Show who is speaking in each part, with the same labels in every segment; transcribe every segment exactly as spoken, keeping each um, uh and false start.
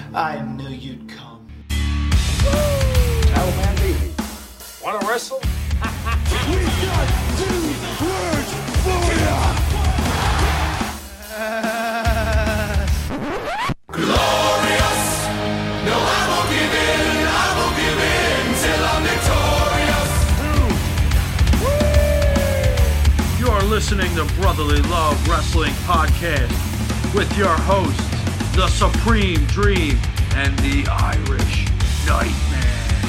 Speaker 1: I knew you'd come.
Speaker 2: Oh man, baby. Wanna wrestle?
Speaker 3: We got two words for ya!
Speaker 4: Glorious! No, I won't give in, I won't give in till I'm victorious.
Speaker 5: You're listening to Brotherly Love Wrestling Podcast with your hosts, The Supreme Dream and the Irish Nightmare.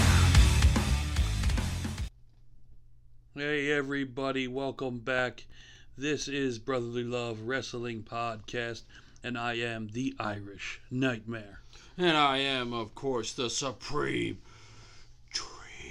Speaker 5: Hey everybody, welcome back. This is Brotherly Love Wrestling Podcast, and I am the Irish Nightmare.
Speaker 6: And I am, of course, the Supreme Dream.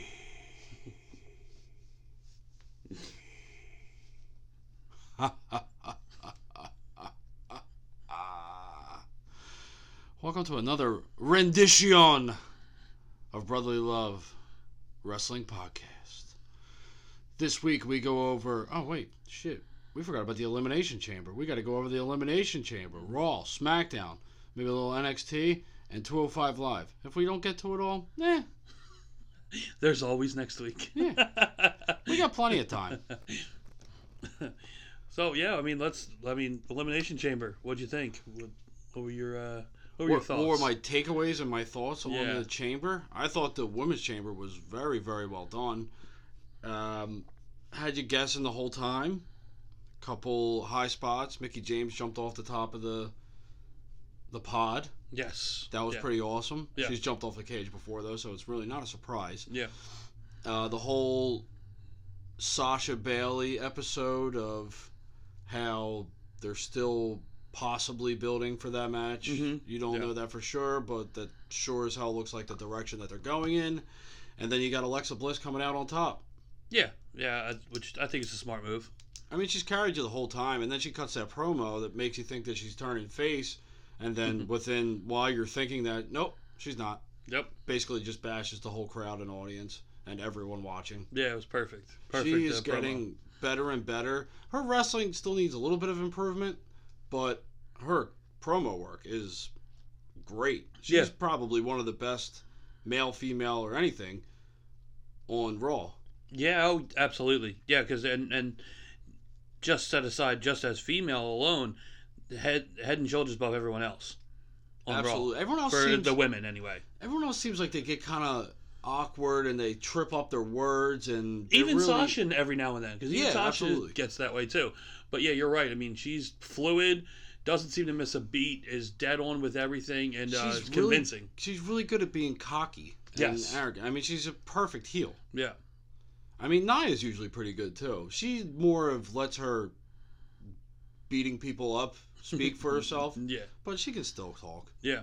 Speaker 6: Welcome to another rendition of Brotherly Love Wrestling Podcast. This week we go over... Oh, wait. Shit. We forgot about the Elimination Chamber. We got to go over the Elimination Chamber. Raw, SmackDown, maybe a little N X T, and two oh five Live. If we don't get to it all, eh.
Speaker 5: There's always next week.
Speaker 6: Yeah. We got plenty of time.
Speaker 5: So, yeah, I mean, let's... I mean, Elimination Chamber. What'd you think? What, what were your... Uh, What were your
Speaker 6: What,
Speaker 5: thoughts?
Speaker 6: what were my takeaways and my thoughts on
Speaker 5: Yeah.
Speaker 6: the chamber? I thought the women's chamber was very, very well done. Um, had you guessing the whole time. Couple high spots. Mickie James jumped off the top of the the pod.
Speaker 5: Yes.
Speaker 6: That was
Speaker 5: yeah.
Speaker 6: pretty awesome.
Speaker 5: Yeah.
Speaker 6: She's jumped off the cage before, though, so it's really not a surprise.
Speaker 5: Yeah.
Speaker 6: Uh, the whole Sasha Bailey episode of how they're still possibly building for that match.
Speaker 5: Mm-hmm.
Speaker 6: You don't
Speaker 5: yeah.
Speaker 6: know that for sure, but that sure as hell looks like the direction that they're going in. And then you got Alexa Bliss coming out on top.
Speaker 5: Yeah, yeah, which I think is a smart move.
Speaker 6: I mean, she's carried you the whole time, and then she cuts that promo that makes you think that she's turning face, and then
Speaker 5: Mm-hmm.
Speaker 6: within, while you're thinking that, nope, she's not.
Speaker 5: Yep.
Speaker 6: Basically just bashes the whole crowd and audience and everyone watching.
Speaker 5: Yeah, it was perfect. Perfect.
Speaker 6: She is
Speaker 5: uh, promo.
Speaker 6: getting better and better. Her wrestling still needs a little bit of improvement, but her promo work is great. She's
Speaker 5: Yeah.
Speaker 6: probably one of the best male, female, or anything on Raw.
Speaker 5: Yeah, oh, absolutely. Yeah, because and and just set aside just as female alone, head head and shoulders above everyone else on
Speaker 6: Absolutely.
Speaker 5: Raw.
Speaker 6: Everyone else
Speaker 5: for
Speaker 6: seems
Speaker 5: the women anyway.
Speaker 6: Everyone else seems like they get kind of awkward and they trip up their words and
Speaker 5: Even
Speaker 6: really...
Speaker 5: Sasha every now and then, because even
Speaker 6: Yeah,
Speaker 5: Sasha
Speaker 6: absolutely.
Speaker 5: gets that way too. But yeah, you're right. I mean, she's fluid. Doesn't seem to miss a beat, is dead on with everything, and uh,
Speaker 6: She's
Speaker 5: is
Speaker 6: really-
Speaker 5: convincing.
Speaker 6: She's really good at being cocky and
Speaker 5: Yes.
Speaker 6: arrogant. I mean, she's a perfect heel.
Speaker 5: Yeah.
Speaker 6: I mean, Nia's usually pretty good, too. She more of lets her beating people up speak for herself,
Speaker 5: Yeah.
Speaker 6: but she can still talk.
Speaker 5: Yeah.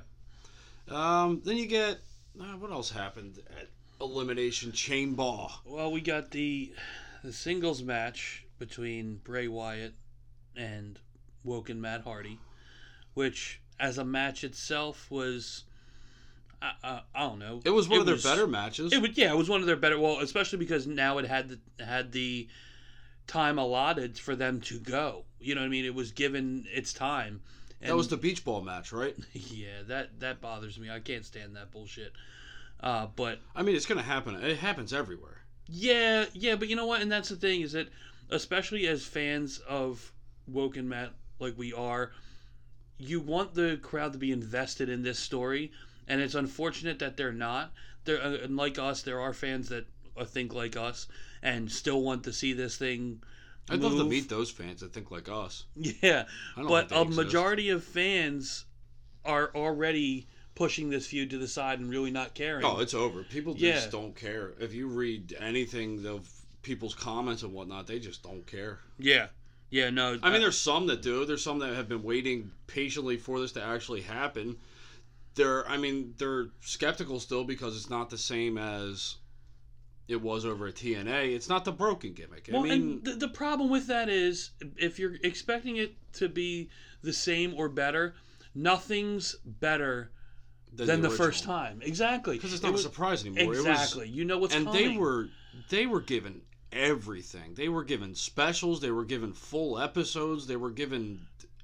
Speaker 6: Um, then you get... Uh, what else happened at Elimination Chamber?
Speaker 5: Well, we got the the singles match between Bray Wyatt and Woken Matt Hardy, which, as a match itself, was... I, I, I don't know.
Speaker 6: It was one
Speaker 5: It
Speaker 6: of their
Speaker 5: was-
Speaker 6: better matches.
Speaker 5: It would, yeah, it was one of their better. Well, especially because now it had the, had the time allotted for them to go. You know what I mean? It was given its time. And,
Speaker 6: that was the beach ball match, right?
Speaker 5: yeah, that that bothers me. I can't stand that bullshit. Uh, but
Speaker 6: I mean, it's going to happen. It happens everywhere.
Speaker 5: yeah, yeah, but you know what? And that's the thing is that, especially as fans of Woken Matt, like we are, you want the crowd to be invested in this story. And it's unfortunate that they're not. They're uh, and like us, there are fans that uh, think like us and still want to see this thing
Speaker 6: I'd
Speaker 5: move.
Speaker 6: love to meet those fans that think like us.
Speaker 5: Yeah,
Speaker 6: I don't
Speaker 5: but
Speaker 6: think they
Speaker 5: a
Speaker 6: exist.
Speaker 5: majority of fans are already pushing this feud to the side and really not caring.
Speaker 6: Oh, it's over. People just
Speaker 5: Yeah.
Speaker 6: don't care. If you read anything of people's comments and whatnot, they just don't care.
Speaker 5: yeah, yeah, no.
Speaker 6: I mean,
Speaker 5: uh,
Speaker 6: there's some that do. There's some that have been waiting patiently for this to actually happen. They're, I mean, they're skeptical still because it's not the same as it was over at T N A. It's not the broken gimmick.
Speaker 5: Well,
Speaker 6: I mean,
Speaker 5: and the, the problem with that is if you're expecting it to be the same or better, nothing's better
Speaker 6: than,
Speaker 5: than the,
Speaker 6: the
Speaker 5: first
Speaker 6: original.
Speaker 5: time. Exactly.
Speaker 6: Because it's
Speaker 5: It
Speaker 6: not
Speaker 5: was-
Speaker 6: a surprise anymore.
Speaker 5: Exactly.
Speaker 6: It was,
Speaker 5: you know what's
Speaker 6: and
Speaker 5: coming.
Speaker 6: they were they were given everything. They were given specials. They were given full episodes. They were given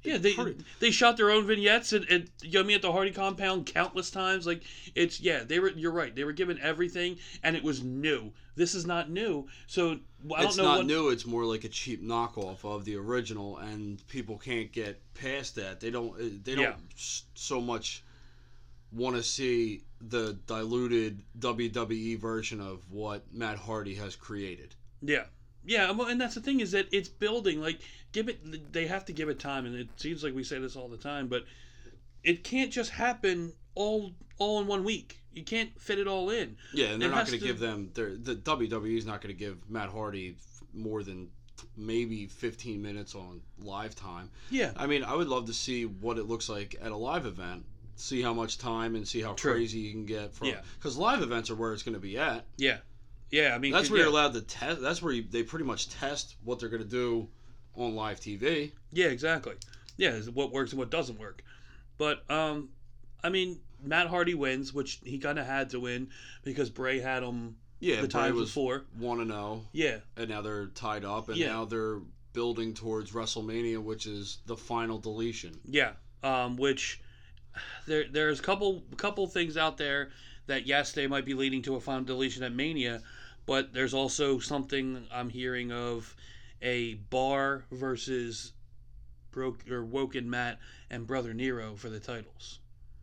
Speaker 5: Yeah, they
Speaker 6: pretty-
Speaker 5: they shot their own vignettes at, at you know what I mean, at the Hardy compound countless times. Like it's yeah, they were. You're right. They were given everything, and it was new. This is not new. So I don't
Speaker 6: it's
Speaker 5: know
Speaker 6: not
Speaker 5: what.
Speaker 6: new. It's more like a cheap knockoff of the original, and people can't get past that. They don't. uh, They don't
Speaker 5: Yeah.
Speaker 6: s- so much want to see the diluted W W E version of what Matt Hardy has created.
Speaker 5: Yeah, yeah, well, and that's the thing is that it's building. Like, give it. They have to give it time, and it seems like we say this all the time, but it can't just happen all all in one week. You can't fit it all in.
Speaker 6: Yeah, and they're
Speaker 5: It
Speaker 6: not
Speaker 5: has
Speaker 6: going to
Speaker 5: to-
Speaker 6: give them. they're- The W W E is not going to give Matt Hardy more than maybe fifteen minutes on live time.
Speaker 5: Yeah,
Speaker 6: I mean, I would love to see what it looks like at a live event. See how much time and see how
Speaker 5: True.
Speaker 6: crazy you can get for.
Speaker 5: Yeah.
Speaker 6: Because live events are where it's going to be at.
Speaker 5: yeah, yeah. I mean,
Speaker 6: That's where
Speaker 5: yeah.
Speaker 6: you're allowed to test. That's where you, they pretty much test what they're going to do on live T V.
Speaker 5: Yeah, exactly. Yeah, is what works and what doesn't work. But um, I mean, Matt Hardy wins, which he kind of had to win because Bray had him
Speaker 6: Yeah,
Speaker 5: the
Speaker 6: Bray
Speaker 5: times
Speaker 6: was
Speaker 5: before.
Speaker 6: one and zero,
Speaker 5: Yeah,
Speaker 6: and now they're tied up, and
Speaker 5: Yeah.
Speaker 6: now they're building towards WrestleMania, which is the final deletion.
Speaker 5: yeah. Um, which there there's a couple couple things out there that yes, they might be leading to a final deletion at Mania, but there's also something I'm hearing of a Bar versus Broke or Woken Matt and Brother Nero for the titles.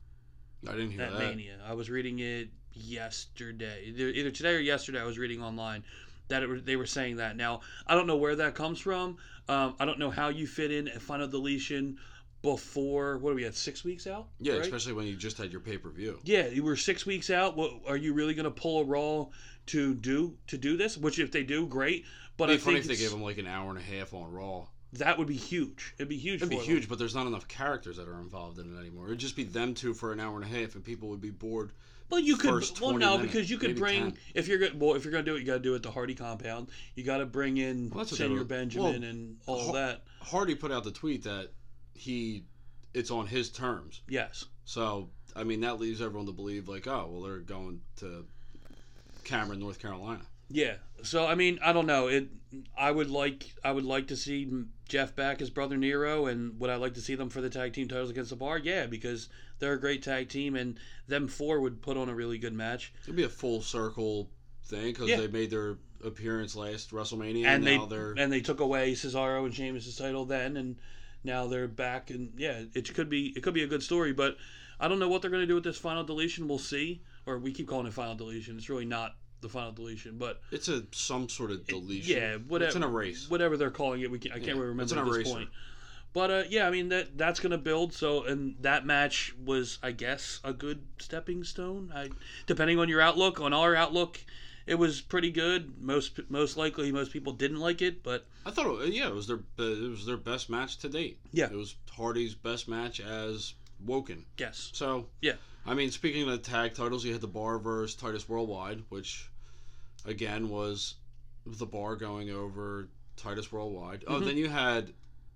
Speaker 6: I didn't hear
Speaker 5: At
Speaker 6: that.
Speaker 5: Mania. I was reading it yesterday. Either, either today or yesterday I was reading online that it, were- they were saying that. Now, I don't know where that comes from. Um, I don't know how you fit in a final deletion before, what are we at, six weeks out?
Speaker 6: Yeah,
Speaker 5: right?
Speaker 6: especially when you just had your pay per view.
Speaker 5: Yeah, you were six weeks out. What, are you really going to pull a Raw to do to do this? Which, if they do, great. But
Speaker 6: It'd
Speaker 5: I
Speaker 6: be funny
Speaker 5: think
Speaker 6: if they
Speaker 5: it's-
Speaker 6: gave them like an hour and a half on Raw.
Speaker 5: that would be huge. It'd be huge.
Speaker 6: It'd be
Speaker 5: for them.
Speaker 6: huge, but there's not enough characters that are involved in it anymore. It'd just be them two for an hour and a half, and people would be bored.
Speaker 5: Well, you could.
Speaker 6: First
Speaker 5: Well,
Speaker 6: twenty
Speaker 5: no,
Speaker 6: minutes,
Speaker 5: because you could
Speaker 6: maybe
Speaker 5: bring
Speaker 6: ten.
Speaker 5: if you're going. Well, if you're going to do it, you got to do it at the Hardy compound. You got to bring in
Speaker 6: Well, that's what they
Speaker 5: Senior
Speaker 6: were-
Speaker 5: Benjamin
Speaker 6: well,
Speaker 5: and all
Speaker 6: Har-
Speaker 5: that.
Speaker 6: Hardy put out the tweet that he, it's on his terms.
Speaker 5: Yes.
Speaker 6: So I mean that leaves everyone to believe like, oh well, they're going to Cameron, North Carolina.
Speaker 5: Yeah. So I mean, I don't know. It. I would like. I would like to see Jeff back as Brother Nero, and would I like to see them for the tag team titles against the Bar? Yeah, because they're a great tag team, and them four would put on a really good match.
Speaker 6: It'd be a full circle thing because
Speaker 5: Yeah.
Speaker 6: they made their appearance last WrestleMania,
Speaker 5: And
Speaker 6: and
Speaker 5: they
Speaker 6: now they're
Speaker 5: and they took away Cesaro and Sheamus' title then, and now they're back. And yeah, it could be it could be a good story, but I don't know what they're going to do with this final deletion. We'll see. Or we keep calling it final deletion. It's really not the final deletion, but
Speaker 6: it's a some sort of deletion.
Speaker 5: yeah, whatever.
Speaker 6: It's an erase.
Speaker 5: Whatever they're calling it, we can, I can't
Speaker 6: Yeah,
Speaker 5: really
Speaker 6: it's
Speaker 5: remember
Speaker 6: an
Speaker 5: at this
Speaker 6: eraser.
Speaker 5: point. But uh, yeah, I mean that that's gonna build. So and that match was, I guess, a good stepping stone. I, depending on your outlook, on our outlook, it was pretty good. Most most likely, most people didn't like it, but
Speaker 6: I thought, it, yeah, it was their it was their best match to date.
Speaker 5: Yeah.
Speaker 6: it was Hardy's best match as Woken.
Speaker 5: yes,
Speaker 6: So
Speaker 5: yeah,
Speaker 6: I mean, speaking of tag titles, you had the Bar versus Titus Worldwide, which again was the Bar going over Titus Worldwide. Oh,
Speaker 5: Mhm.
Speaker 6: then you had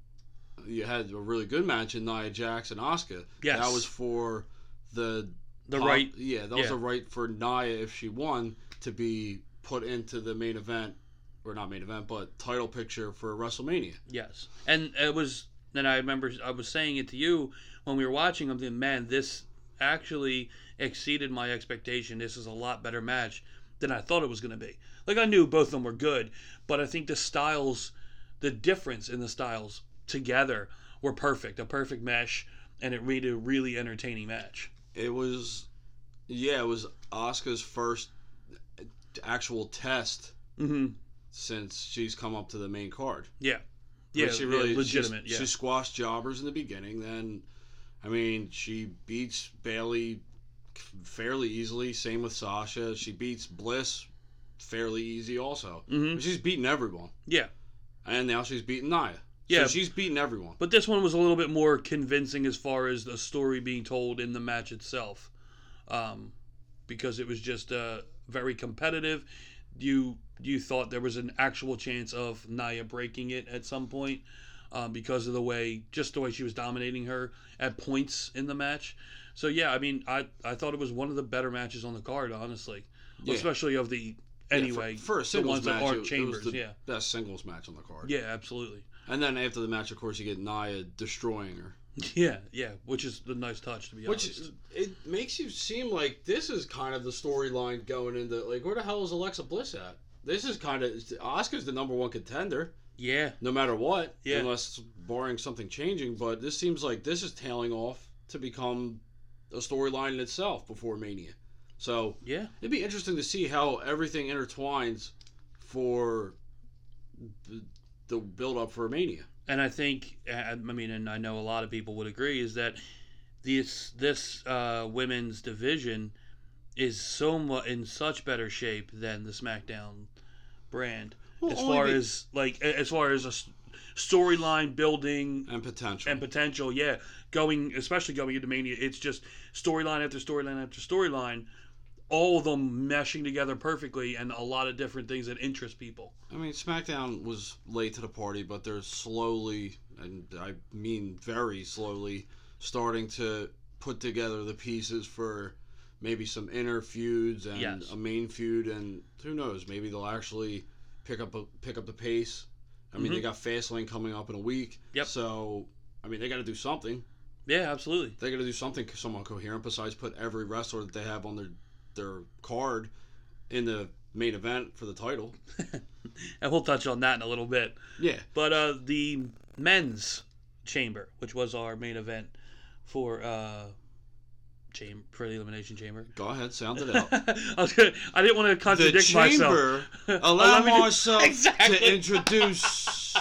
Speaker 6: you had a really good match in Nia Jax and Asuka.
Speaker 5: Yes.
Speaker 6: that was for the
Speaker 5: the
Speaker 6: pop-
Speaker 5: right.
Speaker 6: Yeah, that was
Speaker 5: yeah.
Speaker 6: the right for Nia if she won to be put into the main event, or not main event, but title picture for WrestleMania.
Speaker 5: Yes, and it was. And I remember I was saying it to you when we were watching. I'm thinking, man, this actually exceeded my expectation. This is a lot better match than I thought it was going to be. Like, I knew both of them were good, but I think the styles, the difference in the styles together were perfect. A perfect mesh, and it made a really entertaining match.
Speaker 6: It was, yeah, it was Asuka's first actual test
Speaker 5: Mm-hmm.
Speaker 6: since she's come up to the main card.
Speaker 5: Yeah. Yeah,
Speaker 6: Like, she really
Speaker 5: yeah, legitimate.
Speaker 6: she's-
Speaker 5: Yeah.
Speaker 6: She squashed jobbers in the beginning. Then, I mean, she beats Bailey fairly easily. Same with Sasha. She beats Bliss fairly easy also.
Speaker 5: Mhm.
Speaker 6: She's beaten everyone,
Speaker 5: Yeah.
Speaker 6: and now she's beaten Nia.
Speaker 5: Yeah.
Speaker 6: So she's beaten everyone.
Speaker 5: But this one was a little bit more convincing as far as the story being told in the match itself, um, because it was just uh, very competitive. You you thought there was an actual chance of Nia breaking it at some point um, because of the way, just the way she was dominating her at points in the match. So yeah, I mean, I I thought it was one of the better matches on the card, honestly,
Speaker 6: Yeah.
Speaker 5: especially of the
Speaker 6: Yeah,
Speaker 5: anyway
Speaker 6: for, for a
Speaker 5: the
Speaker 6: ones
Speaker 5: ones that
Speaker 6: match,
Speaker 5: aren't
Speaker 6: it,
Speaker 5: chambers.
Speaker 6: it was the
Speaker 5: yeah,
Speaker 6: best singles match on the card.
Speaker 5: yeah, absolutely.
Speaker 6: And then after the match, of course, you get Nia destroying her.
Speaker 5: Yeah, yeah, which is a nice touch, to be
Speaker 6: Which
Speaker 5: honest.
Speaker 6: it makes you seem like this is kind of the storyline going into, like, where the hell is Alexa Bliss at? This is kind of, Asuka's the number one contender,
Speaker 5: Yeah,
Speaker 6: no matter what,
Speaker 5: Yeah.
Speaker 6: unless barring something changing. But this seems like this is tailing off to become a storyline in itself before Mania. So
Speaker 5: yeah.
Speaker 6: it'd be interesting to see how everything intertwines for the, the build up for Mania.
Speaker 5: And I think, I mean, and I know a lot of people would agree, is that this this uh, women's division is so much in such better shape than the SmackDown brand,
Speaker 6: Well,
Speaker 5: as
Speaker 6: only
Speaker 5: far
Speaker 6: be-
Speaker 5: as like as far as a s- storyline building
Speaker 6: And potential.
Speaker 5: and potential. Yeah, going especially going into Mania, it's just storyline after storyline after storyline, all of them meshing together perfectly, and a lot of different things that interest people.
Speaker 6: I mean, SmackDown was late to the party, but they're slowly, and I mean very slowly, starting to put together the pieces for maybe some inner feuds and
Speaker 5: Yes.
Speaker 6: a main feud, and who knows, maybe they'll actually pick up a, pick up the pace. I mean,
Speaker 5: Mhm.
Speaker 6: they got Fastlane coming up in a week,
Speaker 5: Yep.
Speaker 6: so I mean, they got to do something.
Speaker 5: Yeah, absolutely.
Speaker 6: They got to do something somewhat coherent besides put every wrestler that they have on their their card in the main event for the title.
Speaker 5: And we'll touch on that in a little bit.
Speaker 6: Yeah.
Speaker 5: But uh, the men's chamber, which was our main event for uh, cham- for the Elimination Chamber.
Speaker 6: Go ahead, sound it out.
Speaker 5: I was gonna, I didn't want to
Speaker 6: The
Speaker 5: contradict myself.
Speaker 6: chamber. Allow
Speaker 5: Allow me to-
Speaker 6: myself
Speaker 5: Exactly.
Speaker 6: to introduce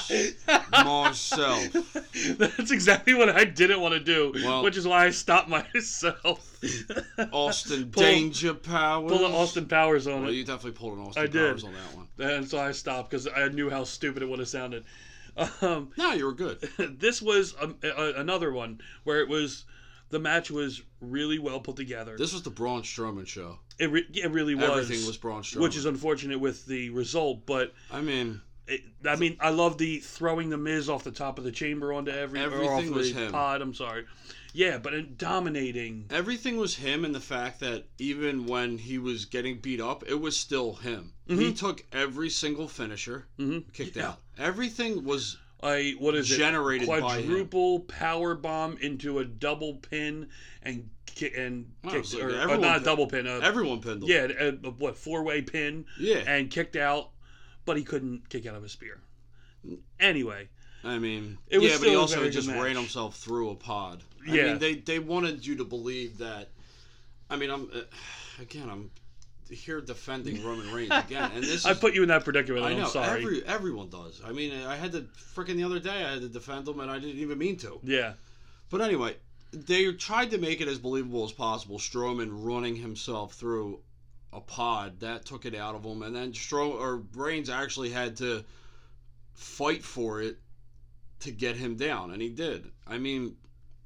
Speaker 6: myself.
Speaker 5: That's exactly what I didn't want to do,
Speaker 6: Well-
Speaker 5: which is why I stopped myself.
Speaker 6: Austin
Speaker 5: Pull-
Speaker 6: Danger Powers.
Speaker 5: Pull an Austin Powers on
Speaker 6: Well,
Speaker 5: it.
Speaker 6: you definitely pulled an Austin
Speaker 5: I did.
Speaker 6: Powers on that one.
Speaker 5: And so I stopped because I knew how stupid it would have sounded. Um,
Speaker 6: No, you were good.
Speaker 5: this was a, a, another one where it was the match was really well put together.
Speaker 6: This was the Braun Strowman show.
Speaker 5: It, re- it really was.
Speaker 6: Everything was Braun Strowman.
Speaker 5: Which is unfortunate with the result, but
Speaker 6: I mean,
Speaker 5: it, I mean, I love the throwing the Miz off the top of the chamber onto every or
Speaker 6: Everything
Speaker 5: off
Speaker 6: was
Speaker 5: the
Speaker 6: him.
Speaker 5: pod. I'm sorry, yeah, but in dominating.
Speaker 6: everything was him, and the fact that even when he was getting beat up, it was still him.
Speaker 5: Mm-hmm.
Speaker 6: He took every single finisher,
Speaker 5: Mhm.
Speaker 6: kicked
Speaker 5: Yeah.
Speaker 6: out. Everything was
Speaker 5: I what is
Speaker 6: Generated
Speaker 5: it?
Speaker 6: by him.
Speaker 5: Quadruple power bomb into a double pin and ki- and
Speaker 6: Wow,
Speaker 5: kicked
Speaker 6: so
Speaker 5: or, or
Speaker 6: everyone
Speaker 5: not a
Speaker 6: pin-
Speaker 5: double pin. Uh,
Speaker 6: everyone pinned him.
Speaker 5: yeah, a, a, what four way pin
Speaker 6: Yeah.
Speaker 5: and kicked out, but he couldn't kick out of a spear. Anyway,
Speaker 6: I mean,
Speaker 5: It was
Speaker 6: yeah, but
Speaker 5: still
Speaker 6: he
Speaker 5: a
Speaker 6: also
Speaker 5: very
Speaker 6: just
Speaker 5: good
Speaker 6: ran
Speaker 5: match.
Speaker 6: himself through a pod. I
Speaker 5: Yeah.
Speaker 6: mean, they they wanted you to believe that. I mean, I'm uh, again, I'm here defending Roman Reigns again, and this is,
Speaker 5: I put you in that predicament.
Speaker 6: I
Speaker 5: and
Speaker 6: know
Speaker 5: I'm sorry.
Speaker 6: every everyone does. I mean, I had to freaking the other day. I had to defend him, and I didn't even mean to.
Speaker 5: Yeah,
Speaker 6: But anyway, they tried to make it as believable as possible. Strowman running himself through a pod that took it out of him, and then Stro or Reigns actually had to fight for it to get him down, and he did. I mean,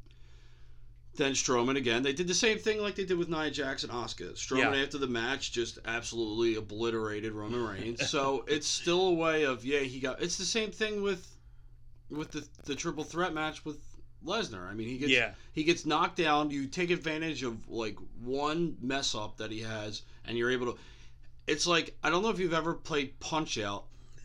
Speaker 6: then Strowman again. They did the same thing like they did with Nia Jax and Asuka. Strowman
Speaker 5: Yeah.
Speaker 6: after the match just absolutely obliterated Roman Reigns. So it's still a way of yeah he got. It's the same thing with with the the triple threat match with Lesnar. I mean he gets
Speaker 5: Yeah.
Speaker 6: he gets knocked down. You take advantage of like one mess up that he has, and you're able to. It's like I don't know if you've ever played Punch Out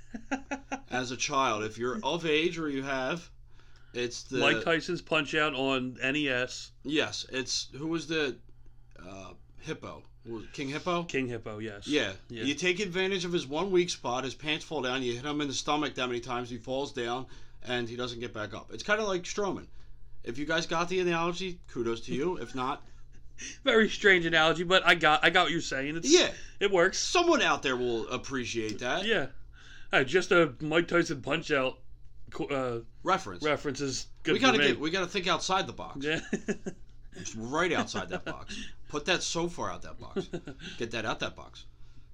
Speaker 6: as a child. If you're of age or you have, it's the
Speaker 5: Mike Tyson's Punch Out on N E S.
Speaker 6: yes. It's who was the uh, Hippo? Was it King Hippo?
Speaker 5: King Hippo, yes.
Speaker 6: Yeah.
Speaker 5: Yeah.
Speaker 6: You take advantage of his one weak spot. His pants fall down. You hit him in the stomach that many times. He falls down and he doesn't get back up. It's kind of like Strowman. If you guys got the analogy, kudos to you. If not,
Speaker 5: Very strange analogy, but I got I got what you're saying. It's,
Speaker 6: Yeah.
Speaker 5: it works.
Speaker 6: someone out there will appreciate that
Speaker 5: Yeah, uh, just a Mike Tyson Punch Out uh,
Speaker 6: reference.
Speaker 5: reference is good
Speaker 6: we
Speaker 5: for
Speaker 6: gotta
Speaker 5: me.
Speaker 6: get. We gotta think outside the box.
Speaker 5: Yeah.
Speaker 6: It's right outside that box. Put that so far out that box. Get that out that box.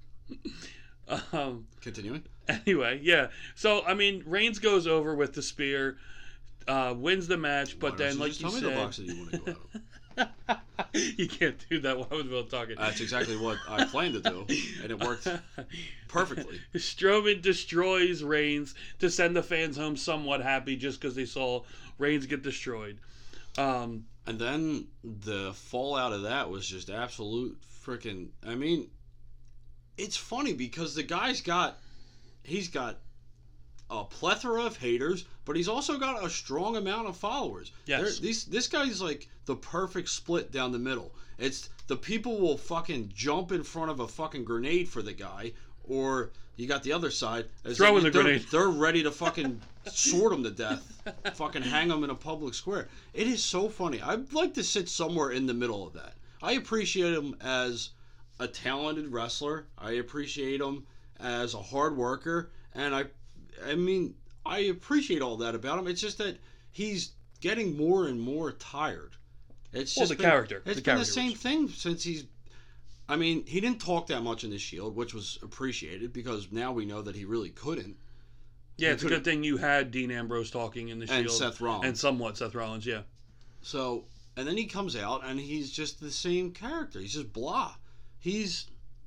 Speaker 5: um.
Speaker 6: Continuing.
Speaker 5: Anyway, yeah. So I mean, Reigns goes over with the spear, uh, wins the match, but
Speaker 6: Why don't
Speaker 5: then,
Speaker 6: you
Speaker 5: like
Speaker 6: just
Speaker 5: you
Speaker 6: tell me the
Speaker 5: said,
Speaker 6: box that you want to go out of.
Speaker 5: you can't do that while we're talking.
Speaker 6: That's exactly what I planned to do, and it worked perfectly.
Speaker 5: Strowman destroys Reigns to send the fans home somewhat happy just because they saw Reigns get destroyed. Um,
Speaker 6: And then the fallout of that was just absolute freaking. I mean, it's funny because the guy's got, he's got a plethora of haters, but he's also got a strong amount of followers.
Speaker 5: Yes.
Speaker 6: They're- These, this guy's like the perfect split down the middle. It's the people will fucking jump in front of a fucking grenade for the guy, or you got the other side. as
Speaker 5: Throw in
Speaker 6: they're-
Speaker 5: the grenade.
Speaker 6: They're ready to fucking sword him to death, fucking hang him in a public square. It is so funny. I'd like to sit somewhere in the middle of that. I appreciate him as a talented wrestler. I appreciate him as a hard worker, and I, I mean, I appreciate all that about him. It's just that he's getting more and more tired. It's
Speaker 5: Well,
Speaker 6: just
Speaker 5: the
Speaker 6: been,
Speaker 5: character.
Speaker 6: It's
Speaker 5: The
Speaker 6: been the
Speaker 5: character
Speaker 6: same
Speaker 5: was-
Speaker 6: thing since he's. I mean, he didn't talk that much in the Shield, which was appreciated because now we know that he really couldn't.
Speaker 5: Yeah,
Speaker 6: He
Speaker 5: it's a
Speaker 6: could've-
Speaker 5: good thing you had Dean Ambrose talking in the Shield.
Speaker 6: And Seth Rollins.
Speaker 5: And somewhat Seth Rollins, yeah.
Speaker 6: So, and then he comes out and he's just the same character. He's just blah. He's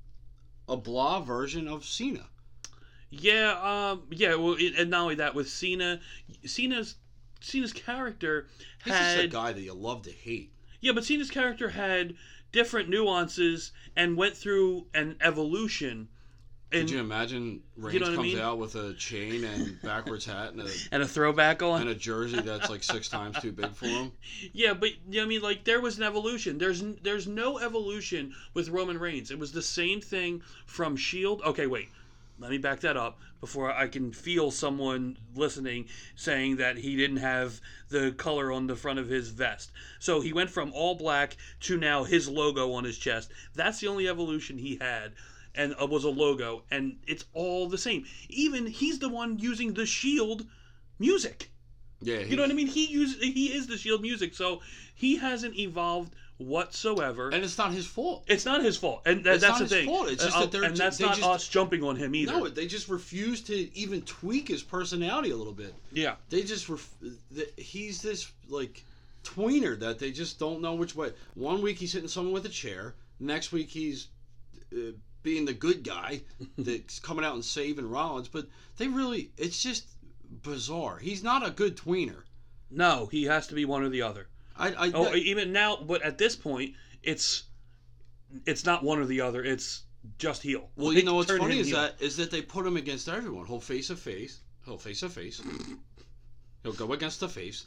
Speaker 6: a blah version of Cena.
Speaker 5: Yeah, um, yeah, well, it, and not only that, with Cena, Cena's Cena's character
Speaker 6: He's just a
Speaker 5: had...
Speaker 6: guy that you love to hate.
Speaker 5: Yeah, but Cena's character had different nuances and went through an evolution. And,
Speaker 6: Could you imagine Reigns
Speaker 5: you know what I
Speaker 6: comes
Speaker 5: mean?
Speaker 6: out with a chain and backwards hat and a,
Speaker 5: and a throwback on?
Speaker 6: and a jersey that's like six times too big for him?
Speaker 5: Yeah, but you know what I mean, like there was an evolution. There's n- there's no evolution with Roman Reigns. It was the same thing from Shield. Okay, wait. Let me back that up before I can feel someone listening saying that he didn't have the color on the front of his vest. So he went from all black to now his logo on his chest. That's the only evolution he had, and uh, was a logo, and it's all the same. Even he's the one using the Shield music.
Speaker 6: Yeah,
Speaker 5: You know what I mean? He uses he is the Shield music, so he hasn't evolved whatsoever.
Speaker 6: And it's not his fault.
Speaker 5: It's not his fault, and th-
Speaker 6: It's
Speaker 5: that's
Speaker 6: not
Speaker 5: the
Speaker 6: his
Speaker 5: thing.
Speaker 6: fault. It's just
Speaker 5: Uh,
Speaker 6: that they're
Speaker 5: and
Speaker 6: ju-
Speaker 5: that's
Speaker 6: they
Speaker 5: not
Speaker 6: just-
Speaker 5: us jumping on him either.
Speaker 6: No, they just refuse to even tweak his personality a little bit.
Speaker 5: Yeah,
Speaker 6: They just ref- th- he's this like tweener that they just don't know which way. One week he's hitting someone with a chair. Next week he's uh, being the good guy that's coming out and saving Rollins. But they really, it's just bizarre. He's not a good tweener.
Speaker 5: no, he has to be one or the other.
Speaker 6: I, I
Speaker 5: Oh,
Speaker 6: that-
Speaker 5: even now, but at this point, it's it's not one or the other. It's just heel.
Speaker 6: well,
Speaker 5: Like,
Speaker 6: you know what's
Speaker 5: turn
Speaker 6: funny
Speaker 5: him
Speaker 6: is
Speaker 5: heel.
Speaker 6: that is that they put him against everyone. He'll face a face. He'll face a face. He'll go against a face.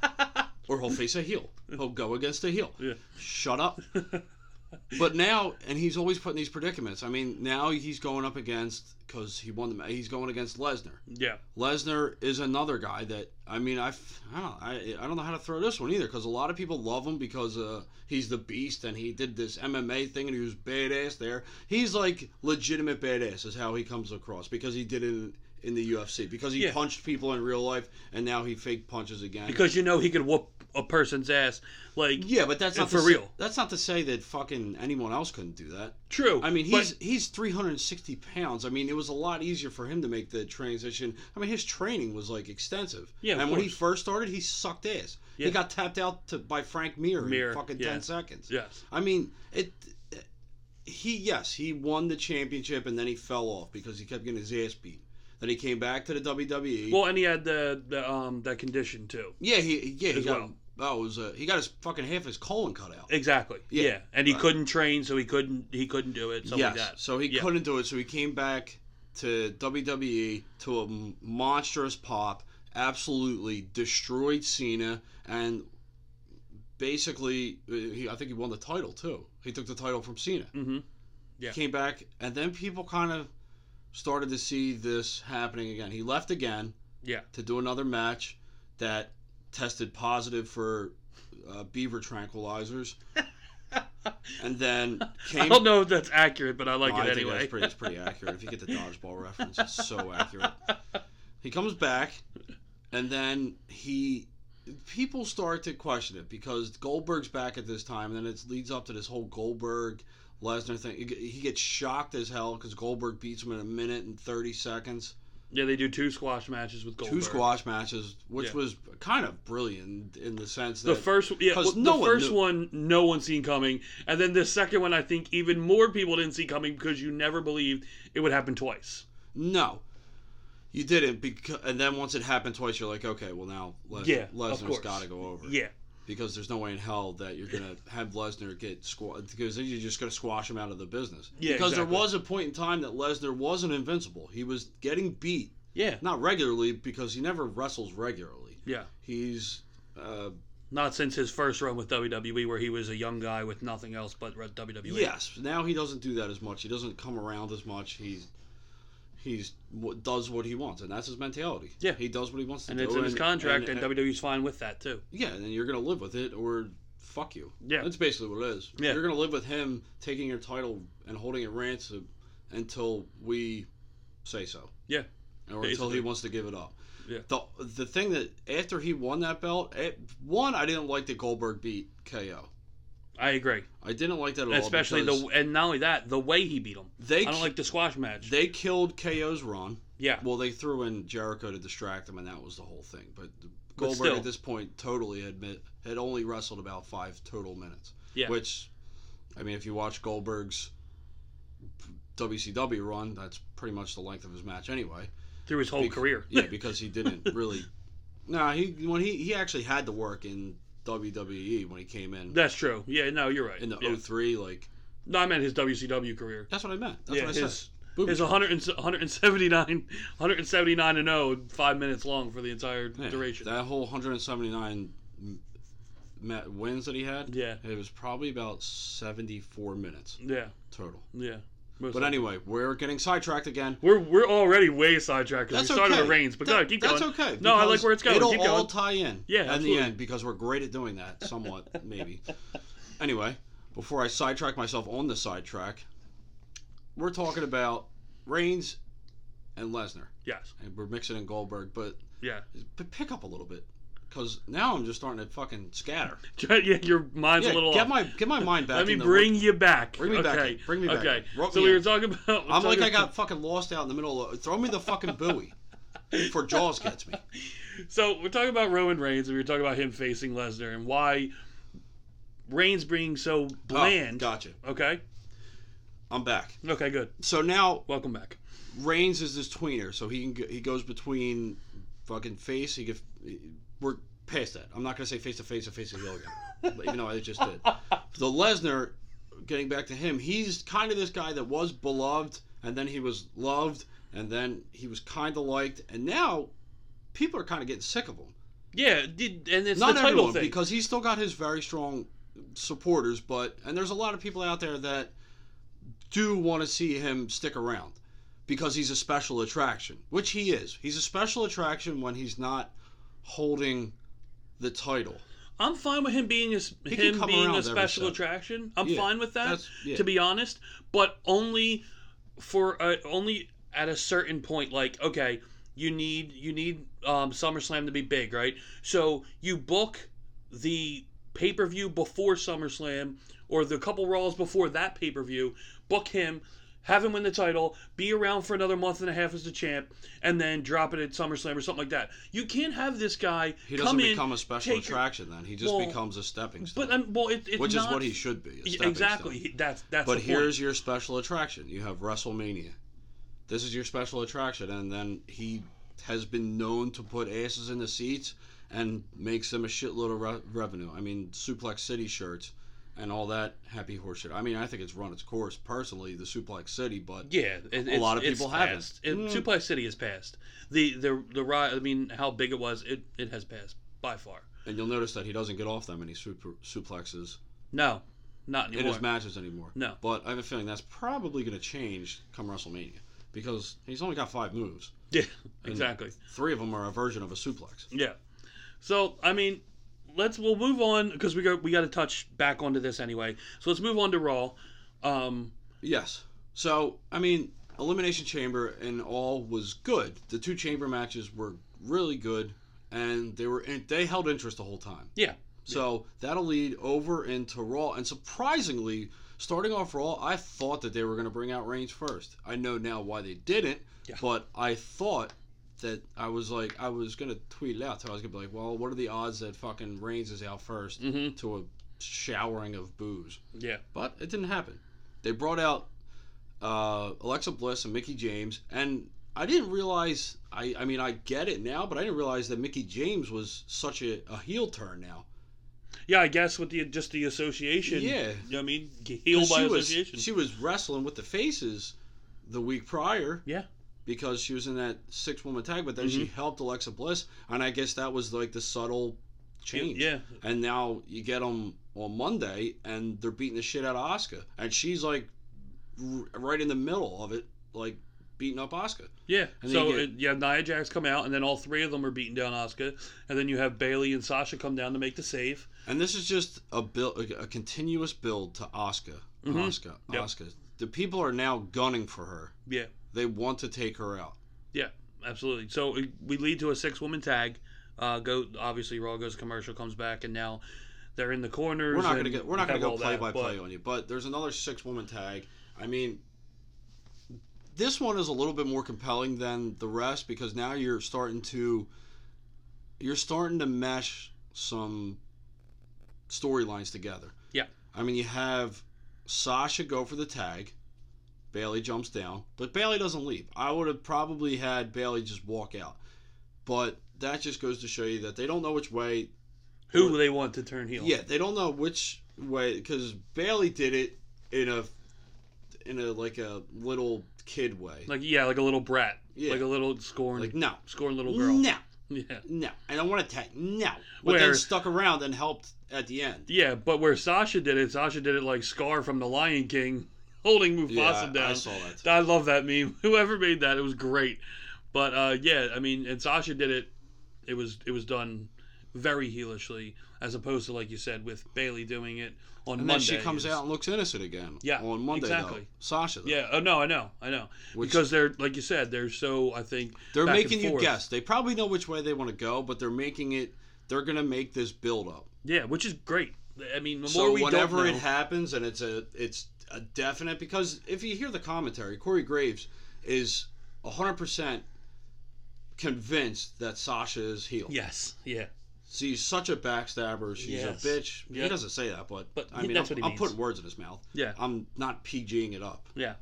Speaker 6: Or he'll face a heel. He'll go against a heel.
Speaker 5: Yeah.
Speaker 6: Shut up. But now, and he's always put in these predicaments. I mean, now he's going up against, because he won the match, he's going against Lesnar.
Speaker 5: Yeah,
Speaker 6: Lesnar is another guy that, I mean, I, I don't I, I don't know how to throw this one either, because a lot of people love him because uh, he's the beast and he did this M M A thing and he was badass there. He's like legitimate badass is how he comes across, because he did it in, in the U F C, because he
Speaker 5: Yeah.
Speaker 6: punched people in real life and now he fake punches again.
Speaker 5: because you know he could whoop a person's ass. Like,
Speaker 6: Yeah, but that's not
Speaker 5: for
Speaker 6: to
Speaker 5: real.
Speaker 6: Say, that's not to say that fucking anyone else couldn't do that.
Speaker 5: true.
Speaker 6: I mean,
Speaker 5: but-
Speaker 6: he's he's three hundred sixty pounds. I mean, it was a lot easier for him to make the transition. I mean, his training was like extensive.
Speaker 5: Yeah, of
Speaker 6: and when he
Speaker 5: course.
Speaker 6: first started, he sucked ass.
Speaker 5: Yeah.
Speaker 6: He got tapped out to by Frank Mir,
Speaker 5: Mir,
Speaker 6: in fucking
Speaker 5: yeah.
Speaker 6: ten seconds.
Speaker 5: Yes.
Speaker 6: I mean, it. He yes, he won the championship and then he fell off because he kept getting his ass beat. Then he came back to the W W E.
Speaker 5: Well, and he had the, the um that condition too.
Speaker 6: yeah, he yeah he
Speaker 5: as
Speaker 6: got
Speaker 5: well.
Speaker 6: oh it was uh, he got his fucking half his colon cut out.
Speaker 5: Exactly.
Speaker 6: Yeah.
Speaker 5: Yeah, and he
Speaker 6: Right.
Speaker 5: couldn't train, so he couldn't he couldn't do it. Something
Speaker 6: Yes,
Speaker 5: like that.
Speaker 6: so he
Speaker 5: Yeah.
Speaker 6: couldn't do it. So he came back to W W E to a m- monstrous pop. Absolutely destroyed Cena, and basically, uh, he, I think he won the title too. He took the title from Cena.
Speaker 5: Mm-hmm. Yeah.
Speaker 6: Came back, and then people kind of started to see this happening again. He left again
Speaker 5: Yeah.
Speaker 6: to do another match that tested positive for uh, beaver tranquilizers, and then came.
Speaker 5: I don't know if that's accurate, but I like
Speaker 6: No, I
Speaker 5: it
Speaker 6: think
Speaker 5: anyway.
Speaker 6: that's pretty, it's pretty accurate. If you get the dodgeball reference, it's so accurate. He comes back, and then he, people start to question it because Goldberg's back at this time, and then it leads up to this whole Goldberg Lesnar thing. He gets shocked as hell because Goldberg beats him in a minute and thirty seconds.
Speaker 5: Yeah, they do two squash matches with Goldberg.
Speaker 6: Two squash matches, which
Speaker 5: Yeah.
Speaker 6: was kind of brilliant in the sense that
Speaker 5: The first, yeah,
Speaker 6: 'cause
Speaker 5: well,
Speaker 6: no
Speaker 5: the
Speaker 6: one
Speaker 5: first
Speaker 6: knew.
Speaker 5: one, no one seen coming, and then the second one, I think even more people didn't see coming because you never believed it would happen twice.
Speaker 6: no. You didn't, because, and then once it happened twice, you're like, okay, well now Les-
Speaker 5: Yeah, of
Speaker 6: Lesnar's
Speaker 5: course.
Speaker 6: got to go over.
Speaker 5: Yeah,
Speaker 6: Because there's no way in hell that you're gonna have Lesnar get squashed, because then you're just gonna squash him out of the business.
Speaker 5: Yeah,
Speaker 6: because
Speaker 5: exactly.
Speaker 6: there was a point in time that Lesnar wasn't invincible. He was getting beat
Speaker 5: Yeah.
Speaker 6: Not regularly, because he never wrestles regularly.
Speaker 5: Yeah.
Speaker 6: He's... Uh,
Speaker 5: Not since his first run with W W E, where he was a young guy with nothing else but W W E.
Speaker 6: yes. Now he doesn't do that as much. He doesn't come around as much. He's... He's does what he wants, and that's his mentality.
Speaker 5: Yeah.
Speaker 6: He does what he wants to
Speaker 5: and
Speaker 6: do.
Speaker 5: it's in his contract, and,
Speaker 6: and, and
Speaker 5: W W E's fine with that, too.
Speaker 6: Yeah, and then you're going to live with it, or fuck you.
Speaker 5: Yeah.
Speaker 6: That's basically what it is.
Speaker 5: Yeah.
Speaker 6: You're going to live with him taking your title and holding it ransom until we say so.
Speaker 5: Yeah.
Speaker 6: Or
Speaker 5: Basically.
Speaker 6: until he wants to give it up.
Speaker 5: Yeah.
Speaker 6: The the thing that, after he won that belt, it, one, I didn't like that Goldberg beat K O.
Speaker 5: I agree.
Speaker 6: I didn't like that at all.
Speaker 5: Especially the, and not only that, the way he beat him.
Speaker 6: They
Speaker 5: I don't like the squash match.
Speaker 6: They killed K O's run.
Speaker 5: Yeah.
Speaker 6: Well, they threw in Jericho to distract him, and that was the whole thing. But
Speaker 5: But
Speaker 6: Goldberg
Speaker 5: still.
Speaker 6: at this point totally admit had only wrestled about five total minutes.
Speaker 5: Yeah.
Speaker 6: Which, I mean, if you watch Goldberg's W C W run, that's pretty much the length of his match anyway.
Speaker 5: Through his whole
Speaker 6: Bec-
Speaker 5: career.
Speaker 6: Yeah, because he didn't really. Nah, he when he he actually had to work in W W E when he came in
Speaker 5: That's true. Yeah, no, you're right.
Speaker 6: in the
Speaker 5: yeah.
Speaker 6: oh three. Like,
Speaker 5: No, I meant his W C W career.
Speaker 6: that's what I meant. That's
Speaker 5: Yeah,
Speaker 6: what I
Speaker 5: his-
Speaker 6: said. Booby
Speaker 5: His
Speaker 6: trap.
Speaker 5: one hundred, one seventy-nine, one seventy-nine and oh, five minutes long for the entire
Speaker 6: Yeah,
Speaker 5: duration.
Speaker 6: That whole one seventy-nine ma- wins that he had.
Speaker 5: Yeah.
Speaker 6: It was probably about seventy-four minutes
Speaker 5: Yeah,
Speaker 6: total.
Speaker 5: yeah. Most
Speaker 6: But
Speaker 5: likely.
Speaker 6: anyway, we're getting sidetracked again.
Speaker 5: We're we're already way sidetracked because
Speaker 6: That's
Speaker 5: we started
Speaker 6: okay.
Speaker 5: with Reigns, but
Speaker 6: That-
Speaker 5: go ahead, keep
Speaker 6: that's
Speaker 5: going.
Speaker 6: okay.
Speaker 5: No, I like
Speaker 6: because
Speaker 5: where it's going.
Speaker 6: It'll
Speaker 5: Keep
Speaker 6: all
Speaker 5: going.
Speaker 6: tie in.
Speaker 5: Yeah,
Speaker 6: in
Speaker 5: absolutely.
Speaker 6: the end, because we're great at doing that, somewhat maybe. Anyway, before I sidetrack myself on the sidetrack, we're talking about Reigns and Lesnar,
Speaker 5: Yes.
Speaker 6: and we're mixing in Goldberg, but
Speaker 5: Yeah.
Speaker 6: but pick up a little bit, because now I'm just starting to fucking scatter.
Speaker 5: Yeah, your mind's
Speaker 6: Yeah,
Speaker 5: a little
Speaker 6: get
Speaker 5: off.
Speaker 6: my get my mind back.
Speaker 5: Let me
Speaker 6: in the-
Speaker 5: bring you back.
Speaker 6: Bring me
Speaker 5: okay.
Speaker 6: back in. Bring me back
Speaker 5: Okay.
Speaker 6: in. Rope
Speaker 5: So
Speaker 6: me
Speaker 5: we were
Speaker 6: in.
Speaker 5: talking about. we're
Speaker 6: I'm like
Speaker 5: talking
Speaker 6: I got
Speaker 5: about-
Speaker 6: fucking lost out in the middle of. Throw me the fucking buoy before Jaws gets me.
Speaker 5: So we're talking about Roman Reigns, and we were talking about him facing Lesnar, and why Reigns being so bland.
Speaker 6: Oh, gotcha.
Speaker 5: Okay.
Speaker 6: I'm back.
Speaker 5: Okay. Good.
Speaker 6: So now
Speaker 5: Welcome back.
Speaker 6: Reigns is this tweener, so he can go, he goes between fucking face. He get we're past that. I'm not gonna say face to face or face to heel again, even though I just did. The Lesnar, getting back to him, he's kind of this guy that was beloved, and then he was loved, and then he was kind of liked, and now people are kind of getting sick of him.
Speaker 5: Yeah, did- and it's
Speaker 6: Not
Speaker 5: the title
Speaker 6: everyone,
Speaker 5: thing.
Speaker 6: because he's still got his very strong supporters, but and there's a lot of people out there that do want to see him stick around because he's a special attraction, which he is. He's a special attraction when he's not holding the title.
Speaker 5: I'm fine with him being a,
Speaker 6: He can
Speaker 5: him
Speaker 6: come
Speaker 5: being
Speaker 6: around
Speaker 5: a
Speaker 6: every
Speaker 5: special
Speaker 6: step.
Speaker 5: attraction. I'm
Speaker 6: Yeah,
Speaker 5: fine with that,
Speaker 6: that's- yeah.
Speaker 5: to be honest. But only for a, only at a certain point. Like, okay, you need you need um, SummerSlam to be big, right? So you book the pay per view before SummerSlam, or the couple Raws before that pay per view. Book him. Have him win the title, be around for another month and a half as the champ, and then drop it at SummerSlam or something like that. You can't have this guy
Speaker 6: He doesn't
Speaker 5: come in,
Speaker 6: become a special
Speaker 5: take-
Speaker 6: attraction then. He just
Speaker 5: Well,
Speaker 6: becomes a stepping stone.
Speaker 5: But um, well, it, it's
Speaker 6: which
Speaker 5: not,
Speaker 6: is what he should be. A
Speaker 5: Yeah,
Speaker 6: stepping
Speaker 5: exactly.
Speaker 6: stone.
Speaker 5: He- That's that's.
Speaker 6: But
Speaker 5: the
Speaker 6: here's
Speaker 5: point.
Speaker 6: your special attraction. You have WrestleMania. This is your special attraction, and then he has been known to put asses in the seats and makes them a shitload of re- revenue. I mean, Suplex City shirts and all that happy horse shit. I mean, I think it's run its course personally, the Suplex City, but
Speaker 5: yeah, it,
Speaker 6: a lot of
Speaker 5: it's
Speaker 6: people haven't.
Speaker 5: passed. It,
Speaker 6: Mm.
Speaker 5: Suplex City has passed. The the the ri- I mean, how big it was, it it has passed by far.
Speaker 6: and you'll notice that he doesn't get off that many super, suplexes
Speaker 5: No, not
Speaker 6: in
Speaker 5: anymore.
Speaker 6: his matches anymore.
Speaker 5: No.
Speaker 6: But I have a feeling that's probably going to change come WrestleMania because he's only got five moves.
Speaker 5: Yeah, exactly.
Speaker 6: Three of them are a version of a suplex.
Speaker 5: Yeah. So I mean, let's we'll move on because we got we got to touch back onto this anyway. So let's move on to Raw. Um,
Speaker 6: Yes. So, I mean, Elimination Chamber and all was good. The two chamber matches were really good, and they were they held interest the whole time.
Speaker 5: yeah.
Speaker 6: So that'll lead over into Raw. And surprisingly, starting off Raw, I thought that they were going to bring out Reigns first. I know now why they didn't,
Speaker 5: Yeah.
Speaker 6: but I thought that I was like, I was going to tweet it out. So I was going to be like, well, what are the odds that fucking Reigns is out 1st
Speaker 5: Mhm.
Speaker 6: to a showering of boos?
Speaker 5: Yeah.
Speaker 6: But it didn't happen. They brought out uh, Alexa Bliss and Mickie James, and I didn't realize. I, I mean, I get it now, but I didn't realize that Mickie James was such a, a heel turn now.
Speaker 5: Yeah, I guess with the just the association.
Speaker 6: Yeah.
Speaker 5: You know what I mean? Heel by
Speaker 6: she was
Speaker 5: association.
Speaker 6: she was wrestling with the faces the week prior,
Speaker 5: yeah.
Speaker 6: because she was in that six woman tag, but then
Speaker 5: Mm-hmm.
Speaker 6: she helped Alexa Bliss, and I guess that was like the subtle change.
Speaker 5: Yeah.
Speaker 6: And now you get them on Monday, and they're beating the shit out of Asuka, and she's like r- right in the middle of it, like beating up Asuka.
Speaker 5: Yeah.
Speaker 6: And then
Speaker 5: So
Speaker 6: you get-
Speaker 5: it, you have Nia Jax come out, and then all three of them are beating down Asuka, and then you have Bayley and Sasha come down to make the save.
Speaker 6: And this is just a build, a continuous build to Asuka.
Speaker 5: Mm-hmm.
Speaker 6: Asuka.
Speaker 5: Yep.
Speaker 6: Asuka. The people are now gunning for her.
Speaker 5: Yeah.
Speaker 6: They want to take her out.
Speaker 5: Yeah. Absolutely. So we- we lead to a six-woman tag. Uh, go obviously Raw goes commercial, comes back, and now they're in the corners.
Speaker 6: We're not
Speaker 5: and
Speaker 6: gonna get. We're not gonna
Speaker 5: have
Speaker 6: go
Speaker 5: all
Speaker 6: play
Speaker 5: that,
Speaker 6: by play
Speaker 5: but-
Speaker 6: on you. But there's another six woman tag. I mean, this one is a little bit more compelling than the rest because now you're starting to. You're starting to mesh some storylines together.
Speaker 5: Yeah.
Speaker 6: I mean, you have Sasha go for the tag. Bayley jumps down, but Bayley doesn't leave. I would have probably had Bayley just walk out, but that just goes to show you that they don't know which way.
Speaker 5: Who they want to turn heel.
Speaker 6: Yeah, they don't know which way because Bayley did it in a in a like a little kid way.
Speaker 5: Like yeah, like a little brat.
Speaker 6: Yeah.
Speaker 5: Like a little scorn.
Speaker 6: Like no,
Speaker 5: scorn little girl.
Speaker 6: no,
Speaker 5: Yeah.
Speaker 6: no. I don't want to tag. No, but
Speaker 5: Where-
Speaker 6: then stuck around and helped at the end.
Speaker 5: Yeah, but where Sasha did it, Sasha did it like Scar from The Lion King, holding Mufasa
Speaker 6: Yeah, I-
Speaker 5: down.
Speaker 6: I saw that.
Speaker 5: I love that meme. Whoever made that, it was great. But uh, yeah, I mean, and Sasha did it. It was it was done very heelishly, as opposed to like you said with Bayley doing it on
Speaker 6: And
Speaker 5: Monday.
Speaker 6: then she comes
Speaker 5: is-
Speaker 6: out and looks innocent again.
Speaker 5: Yeah,
Speaker 6: on Monday
Speaker 5: exactly.
Speaker 6: though. Sasha. Though.
Speaker 5: Yeah. Oh no, I know, I know.
Speaker 6: Which-
Speaker 5: because they're like you said, they're so I think
Speaker 6: They're
Speaker 5: back
Speaker 6: making
Speaker 5: and
Speaker 6: you
Speaker 5: forth.
Speaker 6: guess. They probably know which way they want to go, but they're making it. They're gonna make this build up.
Speaker 5: Yeah, which is great. I mean, the more
Speaker 6: So
Speaker 5: we
Speaker 6: whenever
Speaker 5: don't know,
Speaker 6: it happens, and it's a it's a definite because if you hear the commentary, Corey Graves is a hundred percent convinced that Sasha is heel.
Speaker 5: yes, yeah.
Speaker 6: She's such a backstabber. She's
Speaker 5: Yes.
Speaker 6: a bitch. He
Speaker 5: Yep.
Speaker 6: doesn't say that, but,
Speaker 5: But
Speaker 6: I
Speaker 5: he-
Speaker 6: mean,
Speaker 5: that's
Speaker 6: I'm,
Speaker 5: what he
Speaker 6: I'm
Speaker 5: means.
Speaker 6: putting words in his mouth.
Speaker 5: Yeah.
Speaker 6: I'm not PGing it up.
Speaker 5: Yeah.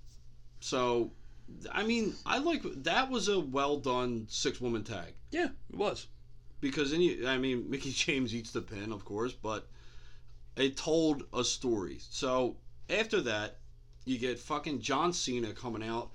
Speaker 6: So, I mean, I like that was a well done six woman tag
Speaker 5: Yeah, it was.
Speaker 6: because then you, I mean, Mickey James eats the pin, of course, but it told a story. So after that, you get fucking John Cena coming out,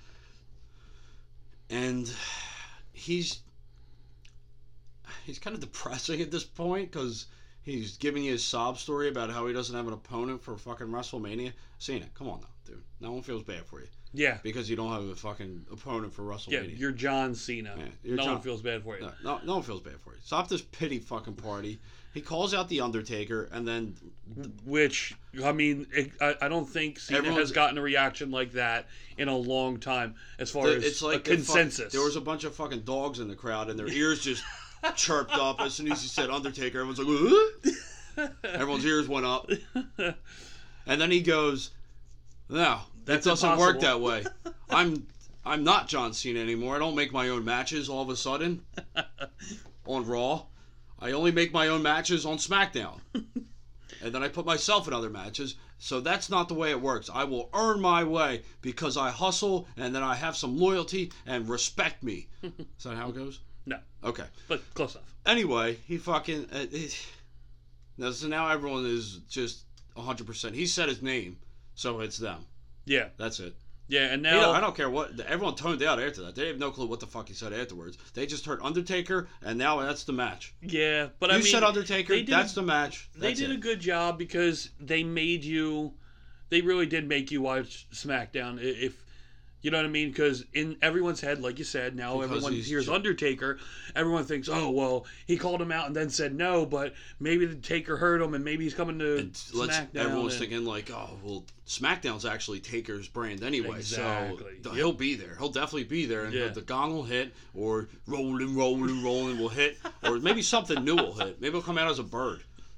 Speaker 6: and he's he's kind of depressing at this point because he's giving you his sob story about how he doesn't have an opponent for fucking WrestleMania. Cena, come on now, dude. No one feels bad for you
Speaker 5: Yeah.
Speaker 6: because you don't have a fucking opponent for
Speaker 5: Yeah,
Speaker 6: WrestleMania.
Speaker 5: you're John Cena.
Speaker 6: Yeah, you're
Speaker 5: no
Speaker 6: John-
Speaker 5: one feels bad for you.
Speaker 6: No, no, no one feels bad for you. Stop this pity fucking party. He calls out the Undertaker, and then
Speaker 5: Which, I mean, it, I, I don't think Cena
Speaker 6: Everyone's-
Speaker 5: has gotten a reaction like that in a long time as far
Speaker 6: the-
Speaker 5: as
Speaker 6: it's like
Speaker 5: a
Speaker 6: the fuck-
Speaker 5: consensus.
Speaker 6: there was a bunch of fucking dogs in the crowd, and their ears just chirped up as soon as he said Undertaker. Everyone's like, "Huh?" Everyone's ears went up, and then he goes, "No,
Speaker 5: That's
Speaker 6: that doesn't work
Speaker 5: impossible."
Speaker 6: that way. I'm I'm not John Cena anymore. I don't make my own matches all of a sudden on Raw. I only make my own matches on SmackDown, and then I put myself in other matches." So that's not the way it works. I will earn my way because I hustle, and then I have some loyalty and respect me. Is that how it goes?
Speaker 5: No,
Speaker 6: Okay.
Speaker 5: but close enough.
Speaker 6: Anyway, he fucking. Uh, it, now, so now everyone is just one hundred percent. He said his name, so it's them.
Speaker 5: Yeah,
Speaker 6: That's it.
Speaker 5: yeah, and
Speaker 6: He
Speaker 5: now
Speaker 6: don't- I don't care what. Everyone toned out after that. They have no clue what the fuck he said afterwards. They just heard Undertaker, and now that's the match.
Speaker 5: yeah, but
Speaker 6: You
Speaker 5: I mean,
Speaker 6: said Undertaker,
Speaker 5: they did
Speaker 6: that's
Speaker 5: a,
Speaker 6: the match.
Speaker 5: they
Speaker 6: That's
Speaker 5: did
Speaker 6: it.
Speaker 5: a good job because they made you. They really did make you watch SmackDown. i- If you know what I mean, because in everyone's head, like you said, now
Speaker 6: Because
Speaker 5: everyone
Speaker 6: he's
Speaker 5: hears
Speaker 6: ju-
Speaker 5: Undertaker. Everyone thinks, oh well, he called him out and then said no, but maybe the Taker heard him and maybe he's coming to
Speaker 6: And let's,
Speaker 5: SmackDown.
Speaker 6: everyone's
Speaker 5: and-
Speaker 6: thinking like, oh well, SmackDown's actually Taker's brand anyway,
Speaker 5: Exactly.
Speaker 6: so
Speaker 5: Yep.
Speaker 6: he'll be there. He'll definitely be there, and
Speaker 5: Yeah.
Speaker 6: the gong will hit, or rolling, rolling, rolling will hit, or maybe something new will hit. Maybe he'll come out as a bird.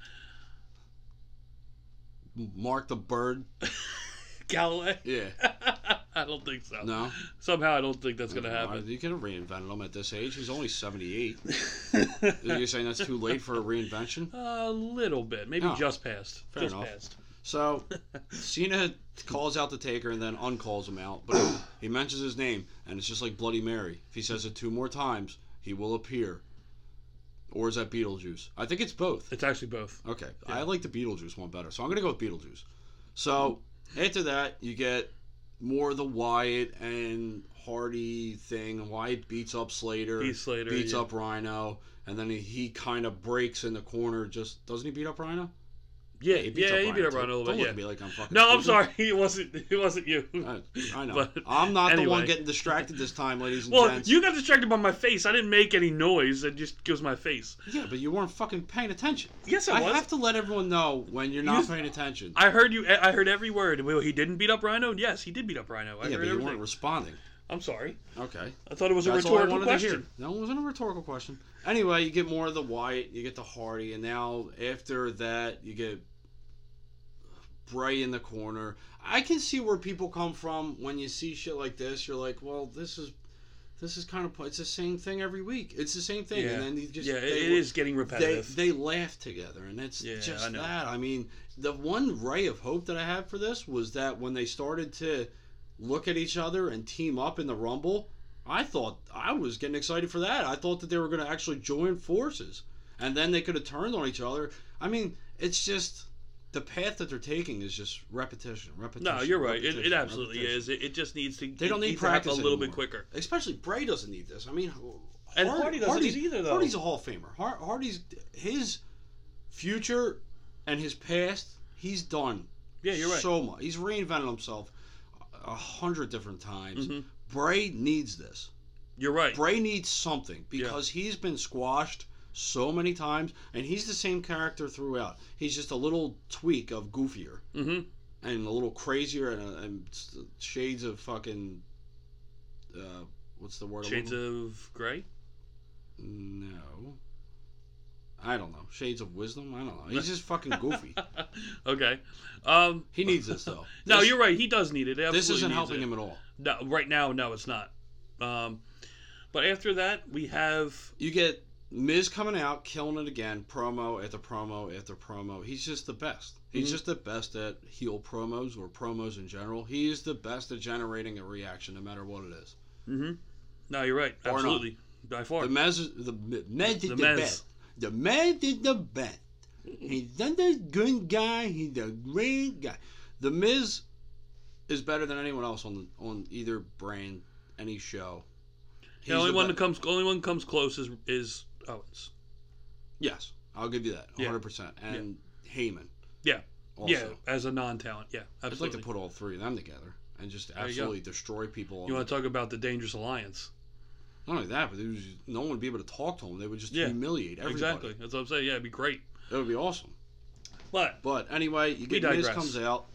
Speaker 6: Mark the Bird.
Speaker 5: Galloway.
Speaker 6: Yeah.
Speaker 5: I don't think so.
Speaker 6: No.
Speaker 5: Somehow I don't think that's gonna
Speaker 6: Uh,
Speaker 5: happen.
Speaker 6: You could have reinvented him at this age. He's only seventy-eight. Are you saying that's too late for a reinvention?
Speaker 5: A little bit, maybe
Speaker 6: Oh,
Speaker 5: just past.
Speaker 6: fair
Speaker 5: just
Speaker 6: enough.
Speaker 5: past.
Speaker 6: So, Cena calls out the Taker and then uncalls him out, but he, he mentions his name, and it's just like Bloody Mary. If he says it two more times, he will appear. Or is that Beetlejuice? I think it's both.
Speaker 5: It's actually both.
Speaker 6: Okay, I like the Beetlejuice one better, so I'm going to go with Beetlejuice. So, after that, you get more of the Wyatt and Hardy thing. Wyatt beats up Slater,
Speaker 5: Heath Slater,
Speaker 6: beats
Speaker 5: yeah.
Speaker 6: up Rhino, and then he, he kind of breaks in the corner. Just doesn't he beat up Rhino?
Speaker 5: Yeah,
Speaker 6: he
Speaker 5: yeah,
Speaker 6: beats up
Speaker 5: he beat
Speaker 6: Rhino
Speaker 5: up
Speaker 6: too.
Speaker 5: Rhino a little
Speaker 6: Don't
Speaker 5: bit.
Speaker 6: look
Speaker 5: Yeah.
Speaker 6: at me like I'm fucking.
Speaker 5: No, I'm
Speaker 6: stupid.
Speaker 5: sorry. It wasn't. It wasn't you.
Speaker 6: I, I know.
Speaker 5: But
Speaker 6: I'm not the one
Speaker 5: anyway.
Speaker 6: getting distracted this time, ladies and
Speaker 5: Well,
Speaker 6: gents.
Speaker 5: you got distracted by my face. I didn't make any noise. It just was my face.
Speaker 6: Yeah, but you weren't fucking paying attention.
Speaker 5: Yes, I
Speaker 6: I
Speaker 5: was.
Speaker 6: have to let everyone know when you're not
Speaker 5: You-
Speaker 6: paying attention.
Speaker 5: I heard you. I heard every word. Well, he didn't beat up Rhino. Yes, he did beat up Rhino. I
Speaker 6: yeah,
Speaker 5: heard
Speaker 6: but you
Speaker 5: everything.
Speaker 6: weren't responding.
Speaker 5: I'm sorry.
Speaker 6: Okay.
Speaker 5: I thought it was a
Speaker 6: That's all I
Speaker 5: rhetorical
Speaker 6: wanted to hear.
Speaker 5: question.
Speaker 6: No, it wasn't a rhetorical question. Anyway, you get more of the Wyatt, you get the Hardy, and now after that, you get Bray in the corner. I can see where people come from when you see shit like this. You're like, well, this is this is kind of it's the same thing every week. It's the same thing,
Speaker 5: Yeah,
Speaker 6: and then you just
Speaker 5: yeah,
Speaker 6: they,
Speaker 5: it is getting
Speaker 6: They
Speaker 5: repetitive.
Speaker 6: they laugh together, and it's
Speaker 5: Yeah,
Speaker 6: just
Speaker 5: I know.
Speaker 6: that. I mean, the one ray of hope that I had for this was that when they started to look at each other and team up in the Rumble, I thought I was getting excited for that. I thought that they were going to actually join forces, and then they could have turned on each other. I mean, it's just the path that they're taking is just repetition, repetition.
Speaker 5: no, you're right. It,
Speaker 6: repetition,
Speaker 5: it absolutely
Speaker 6: repetition.
Speaker 5: is. It, it just needs to.
Speaker 6: They don't
Speaker 5: it
Speaker 6: need
Speaker 5: needs to happen
Speaker 6: practice
Speaker 5: a little
Speaker 6: anymore.
Speaker 5: bit quicker.
Speaker 6: Especially Bray doesn't need this. I mean,
Speaker 5: And Hardy doesn't
Speaker 6: Hardy's,
Speaker 5: either, though.
Speaker 6: Hardy's a Hall of Famer. Har- Hardy's his future and his past. He's done.
Speaker 5: Yeah, you're right.
Speaker 6: So much. He's reinvented himself a hundred different times.
Speaker 5: Mhm.
Speaker 6: Bray needs this.
Speaker 5: You're right.
Speaker 6: Bray needs something because he's been squashed so many times, and he's the same character throughout. He's just a little tweak of goofier
Speaker 5: Mm-hmm.
Speaker 6: and a little crazier and, uh, and shades of fucking. Uh, what's the word? I'm
Speaker 5: Shades
Speaker 6: looking-
Speaker 5: of Grey.
Speaker 6: No. I don't know. Shades of wisdom? I don't know. He's just fucking goofy.
Speaker 5: Okay. Um,
Speaker 6: He needs this, though.
Speaker 5: no,
Speaker 6: This-
Speaker 5: you're right. He does need it. Absolutely
Speaker 6: This isn't
Speaker 5: needs
Speaker 6: helping
Speaker 5: it.
Speaker 6: him at all.
Speaker 5: No, right now, no, it's not. Um, but after that, we have.
Speaker 6: You get Miz coming out, killing it again, promo after promo after promo. He's just the best. He's
Speaker 5: Mhm.
Speaker 6: just the best at heel promos or promos in general. He is the best at generating a reaction, no matter what it is.
Speaker 5: Mm-hmm. No, you're right.
Speaker 6: Or not.
Speaker 5: Absolutely. By far.
Speaker 6: The Miz, is- the Miz is
Speaker 5: The
Speaker 6: the,
Speaker 5: Miz.
Speaker 6: best. The Miz is the best. He's not a good guy. He's a great guy. The Miz is better than anyone else on the, on either brand, any show.
Speaker 5: the only
Speaker 6: the
Speaker 5: one
Speaker 6: be-
Speaker 5: that comes, only one comes close is is Owens.
Speaker 6: Yes, I'll give you that,
Speaker 5: Yeah.
Speaker 6: one hundred percent. And Heyman.
Speaker 5: Yeah.
Speaker 6: Also.
Speaker 5: Yeah, as a non-talent. Yeah,
Speaker 6: I'd like
Speaker 5: absolutely.
Speaker 6: to put all three of them together and just
Speaker 5: you go.
Speaker 6: absolutely destroy people.
Speaker 5: You want to talk about the Dangerous Alliance?
Speaker 6: Not only that, but it was, no one would be able to talk to them. They would just
Speaker 5: Yeah.
Speaker 6: humiliate everybody.
Speaker 5: Exactly. That's what I'm saying. Yeah, it'd be great.
Speaker 6: It would be awesome.
Speaker 5: But
Speaker 6: But anyway, you
Speaker 5: We
Speaker 6: get Miz
Speaker 5: digress.
Speaker 6: comes out,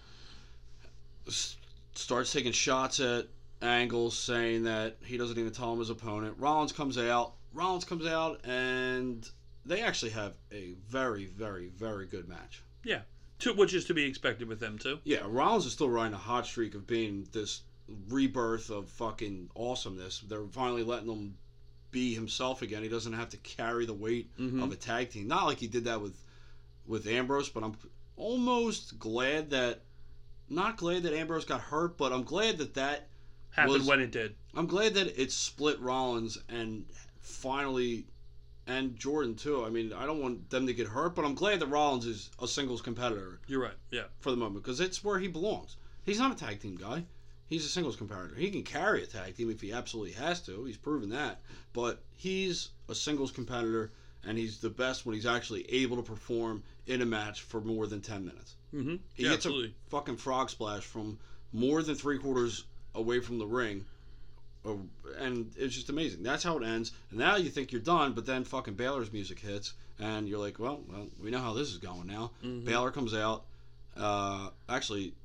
Speaker 6: s- starts taking shots at Angles, saying that he doesn't even tell him his opponent. Rollins comes out. Rollins comes out, and they actually have a very, very, very good match.
Speaker 5: yeah, to, which is to be expected with them too.
Speaker 6: Yeah, Rollins is still riding a hot streak of being this rebirth of fucking awesomeness. They're finally letting him be himself again. He doesn't have to carry the weight
Speaker 5: Mhm.
Speaker 6: of a tag team. Not like he did that with with Ambrose, but I'm almost glad that not glad that Ambrose got hurt, but I'm glad that that
Speaker 5: Happened
Speaker 6: was-
Speaker 5: when it did.
Speaker 6: I'm glad that it split Rollins and finally and Jordan too. I mean, I don't want them to get hurt, but I'm glad that Rollins is a singles competitor
Speaker 5: You're right. Yeah.
Speaker 6: for the moment because it's where he belongs. He's not a tag team guy. He's a singles competitor. He can carry a tag team if he absolutely has to. He's proven that. But he's a singles competitor, and he's the best when he's actually able to perform in a match for more than ten minutes.
Speaker 5: Mm-hmm.
Speaker 6: He
Speaker 5: Yeah,
Speaker 6: gets
Speaker 5: absolutely.
Speaker 6: a fucking frog splash from more than three quarters away from the ring. uh, And it's just amazing. That's how it ends. And now you think you're done, but then fucking Baylor's music hits, and you're like, well, well we know how this is going now.
Speaker 5: Mhm.
Speaker 6: Baylor comes out. Uh, actually,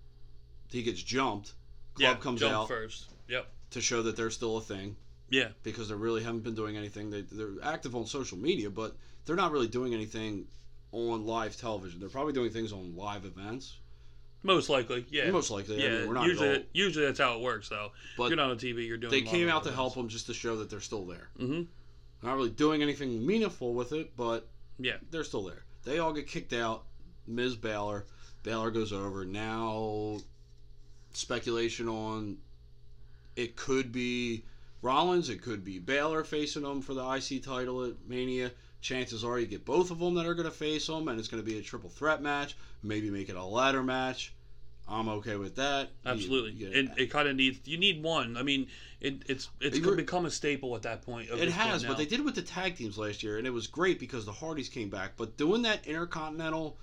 Speaker 6: he gets jumped. Club
Speaker 5: Yeah,
Speaker 6: comes
Speaker 5: jump
Speaker 6: out
Speaker 5: first. Yep.
Speaker 6: to show that they're still a thing
Speaker 5: Yeah.
Speaker 6: because they really haven't been doing anything. They, they're active on social media, but they're not really doing anything on live television. They're probably doing things on live events.
Speaker 5: Most likely. Yeah.
Speaker 6: Most likely. I
Speaker 5: Yeah.
Speaker 6: mean, we're not
Speaker 5: usually,
Speaker 6: at all.
Speaker 5: usually that's how it works, though.
Speaker 6: But
Speaker 5: you're not on T V. You're doing.
Speaker 6: They
Speaker 5: live
Speaker 6: came out to
Speaker 5: events.
Speaker 6: help them just to show that they're still there.
Speaker 5: Mm-hmm.
Speaker 6: Not really doing anything meaningful with it, but
Speaker 5: Yeah.
Speaker 6: they're still there. They all get kicked out. Miz Balor. Balor goes over. Now, speculation on it could be Rollins. It could be Balor facing them for the I C title at Mania. Chances are you get both of them that are going to face them, and it's going to be a triple threat match. Maybe make it a ladder match. I'm okay with that.
Speaker 5: Absolutely.
Speaker 6: You, you
Speaker 5: it it kind of needs, you need one. I mean, it, it's it's
Speaker 6: It-
Speaker 5: become a staple at that point. Of
Speaker 6: It
Speaker 5: this point
Speaker 6: has,
Speaker 5: now.
Speaker 6: but they did it with the tag teams last year, and it was great because the Hardys came back. But doing that Intercontinental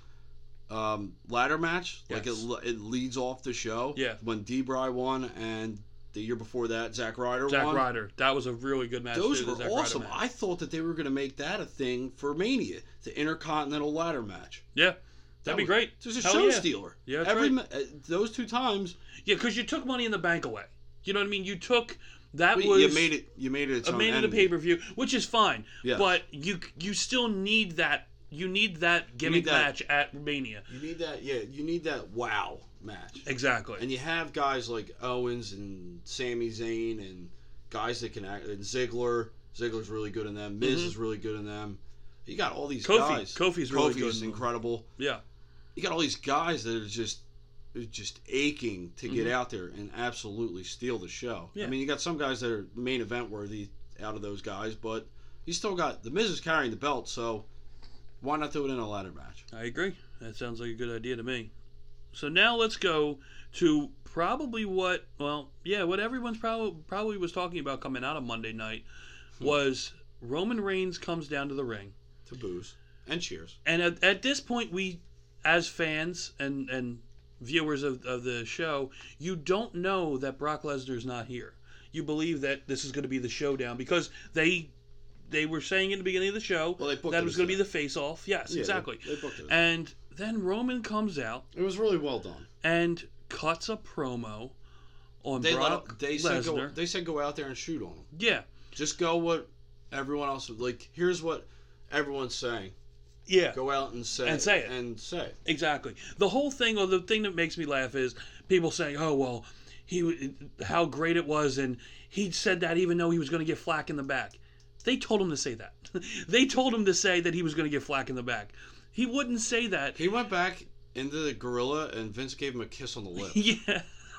Speaker 6: um, ladder match, like
Speaker 5: Yes.
Speaker 6: it, it leads off the show.
Speaker 5: Yeah.
Speaker 6: When D-Bry won, and the year before that, Zack Ryder
Speaker 5: Zack
Speaker 6: won.
Speaker 5: Ryder. That was a really good match.
Speaker 6: Those
Speaker 5: too, the
Speaker 6: were
Speaker 5: Zack Ryder
Speaker 6: awesome.
Speaker 5: match.
Speaker 6: I thought that they were going to make that a thing for Mania, the Intercontinental ladder match.
Speaker 5: Yeah.
Speaker 6: That
Speaker 5: That'd be
Speaker 6: was-
Speaker 5: great.
Speaker 6: There's a
Speaker 5: Hell
Speaker 6: show
Speaker 5: yeah.
Speaker 6: stealer.
Speaker 5: Yeah, that's
Speaker 6: Every
Speaker 5: right.
Speaker 6: ma- uh, those two times,
Speaker 5: Yeah, because you took Money in the Bank away. You know what I mean? You took that
Speaker 6: but
Speaker 5: was
Speaker 6: you made it. You made it. Its
Speaker 5: a
Speaker 6: own
Speaker 5: main in the
Speaker 6: entity.
Speaker 5: pay per view, which is fine.
Speaker 6: Yes.
Speaker 5: But you you still need that. You need that gimmick
Speaker 6: that-
Speaker 5: match at Mania.
Speaker 6: You need that. Yeah, you need that wow match.
Speaker 5: Exactly.
Speaker 6: And you have guys like Owens and Sami Zayn and guys that can act. And Ziggler. Ziggler's really good in them. Miz is really good in them. You got all these
Speaker 5: Kofi.
Speaker 6: guys.
Speaker 5: Kofi's really
Speaker 6: Kofi
Speaker 5: good
Speaker 6: is
Speaker 5: in them.
Speaker 6: incredible.
Speaker 5: yeah.
Speaker 6: You got all these guys that are just just aching to get out there and absolutely steal the show.
Speaker 5: Yeah.
Speaker 6: I mean, you got some guys that are main event worthy out of those guys, but you still got the Miz is carrying the belt, so why not do it in a ladder match?
Speaker 5: I agree. That sounds like a good idea to me. So now let's go to probably what, well, yeah, what everyone's probably probably was talking about coming out of Monday night was Roman Reigns comes down to the ring.
Speaker 6: To booze and cheers.
Speaker 5: And at, at this point, we, as fans and, and viewers of, of the show, you don't know that Brock Lesnar's not here. You believe that this is going to be the showdown because they they were saying in the beginning of the show
Speaker 6: Well, they booked
Speaker 5: that
Speaker 6: it
Speaker 5: it was
Speaker 6: as
Speaker 5: going to be
Speaker 6: that.
Speaker 5: the face-off. Yes,
Speaker 6: Yeah, they-
Speaker 5: exactly.
Speaker 6: they booked it as
Speaker 5: and then Roman comes out
Speaker 6: It was really well done.
Speaker 5: and cuts a promo on
Speaker 6: They
Speaker 5: Brock
Speaker 6: let, they said go,
Speaker 5: Lesnar.
Speaker 6: they said go out there and shoot on them.
Speaker 5: Yeah,
Speaker 6: Just go what everyone else would like. Here's what everyone's saying.
Speaker 5: yeah.
Speaker 6: Go out and say
Speaker 5: And say it.
Speaker 6: and say it.
Speaker 5: Exactly. The whole thing, or the thing that makes me laugh, is people saying, "Oh well, he, how great it was," and he said that even though he was going to get flack in the back. They told him to say that. They told him to say that he was going to get flack in the back. He wouldn't say that.
Speaker 6: He went back into the gorilla, and Vince gave him a kiss on the lips.
Speaker 5: Yeah.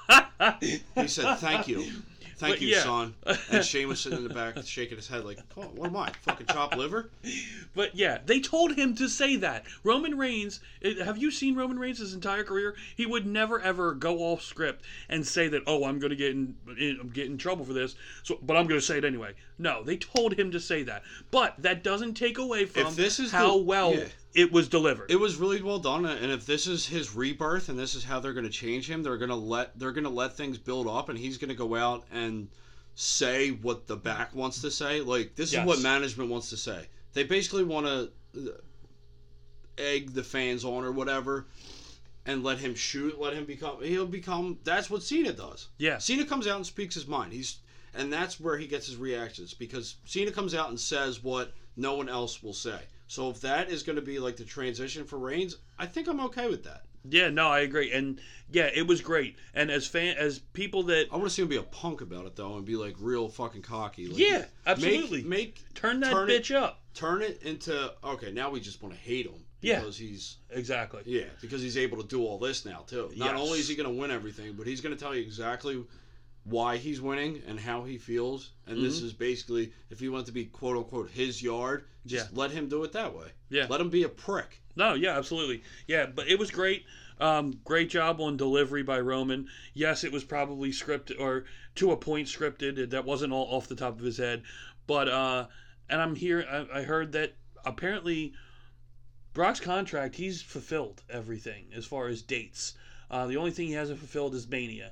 Speaker 6: He said, "Thank you, thank
Speaker 5: But
Speaker 6: you,
Speaker 5: yeah.
Speaker 6: son." And Shane was sitting in the back, shaking his head like, "Oh, what am I, fucking chopped liver?"
Speaker 5: But yeah, they told him to say that. Roman Reigns, eh, have you seen Roman Reigns his entire career? He would never ever go off script and say that, "Oh, I'm going to get in, in get in trouble for this." So, but I'm going to say it anyway. No, they told him to say that. But that doesn't take away from
Speaker 6: If this is
Speaker 5: how
Speaker 6: the-
Speaker 5: well
Speaker 6: yeah.
Speaker 5: it was delivered.
Speaker 6: It was really well done, and if this is his rebirth, and this is how they're going to change him, they're going to let they're going to let things build up, and he's going to go out and say what the back wants to say. Like this
Speaker 5: Yes.
Speaker 6: is what management wants to say. They basically want to egg the fans on or whatever, and let him shoot, let him become. He'll become. That's what Cena does.
Speaker 5: Yeah.
Speaker 6: Cena comes out and speaks his mind. He's and that's where he gets his reactions because Cena comes out and says what no one else will say. So if that is going to be like the transition for Reigns, I think I'm okay with that.
Speaker 5: Yeah, no, I agree. And yeah, it was great. And as fan as people that
Speaker 6: I want to see him be a punk about it though, and be like real fucking cocky. Like,
Speaker 5: Yeah, absolutely.
Speaker 6: Make, make
Speaker 5: turn that
Speaker 6: turn
Speaker 5: bitch
Speaker 6: it,
Speaker 5: up.
Speaker 6: Turn it into okay. Now we just want to hate him
Speaker 5: Yeah.
Speaker 6: because he's
Speaker 5: Exactly.
Speaker 6: yeah because he's able to do all this now too. Not
Speaker 5: Yes.
Speaker 6: only is he going to win everything, but he's going to tell you exactly why he's winning and how he feels. And this
Speaker 5: Mm-hmm.
Speaker 6: is basically if he wants to be quote unquote his yard, just
Speaker 5: Yeah.
Speaker 6: let him do it that way.
Speaker 5: Yeah.
Speaker 6: Let him be a prick.
Speaker 5: No, yeah, absolutely. Yeah, but it was great. Um, great job on delivery by Roman. Yes, it was probably scripted or to a point scripted. That wasn't all off the top of his head. But uh, and I'm here. I, I heard that apparently Brock's contract, he's fulfilled everything as far as dates. Uh, the only thing he hasn't fulfilled is Mania.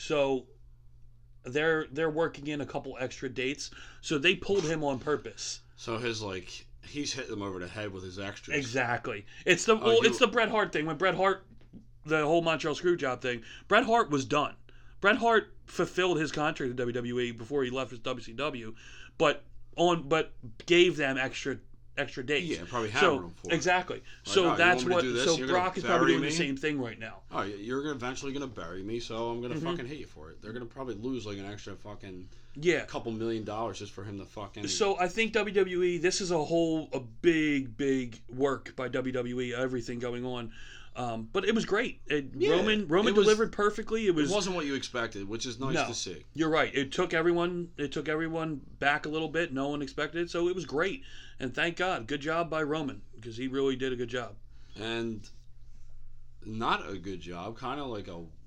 Speaker 5: So they're they're working in a couple extra dates. So they pulled him on purpose.
Speaker 6: So his like he's hitting them over the head with his extras.
Speaker 5: Exactly. It's the
Speaker 6: Oh,
Speaker 5: well,
Speaker 6: you-
Speaker 5: it's the Bret Hart thing. When Bret Hart, the whole Montreal Screwjob thing, Bret Hart was done. Bret Hart fulfilled his contract with W W E before he left for W C W, but on but gave them extra extra dates.
Speaker 6: Yeah, probably
Speaker 5: so
Speaker 6: hammered them for it.
Speaker 5: exactly.
Speaker 6: Like,
Speaker 5: so
Speaker 6: oh, you
Speaker 5: that's
Speaker 6: want me to
Speaker 5: what.
Speaker 6: do this?
Speaker 5: So
Speaker 6: You're gonna
Speaker 5: Brock is probably
Speaker 6: bury
Speaker 5: doing
Speaker 6: me?
Speaker 5: the same thing right now.
Speaker 6: Oh, you're gonna eventually gonna bury me, so I'm gonna
Speaker 5: Mm-hmm.
Speaker 6: fucking hate you for it. They're gonna probably lose like an extra fucking
Speaker 5: Yeah.
Speaker 6: couple million dollars just for him to fucking.
Speaker 5: So I think W W E, this is a whole a big big work by W W E. Everything going on. Um, but it was great. It,
Speaker 6: Yeah,
Speaker 5: Roman Roman
Speaker 6: it was-
Speaker 5: delivered perfectly. It was
Speaker 6: it wasn't what you expected, which is nice
Speaker 5: No.
Speaker 6: to see.
Speaker 5: You're right. It took everyone. It took everyone back a little bit. No one expected it, so it was great. And thank God, good job by Roman because he really did a good job.
Speaker 6: And not a good job, kind of like a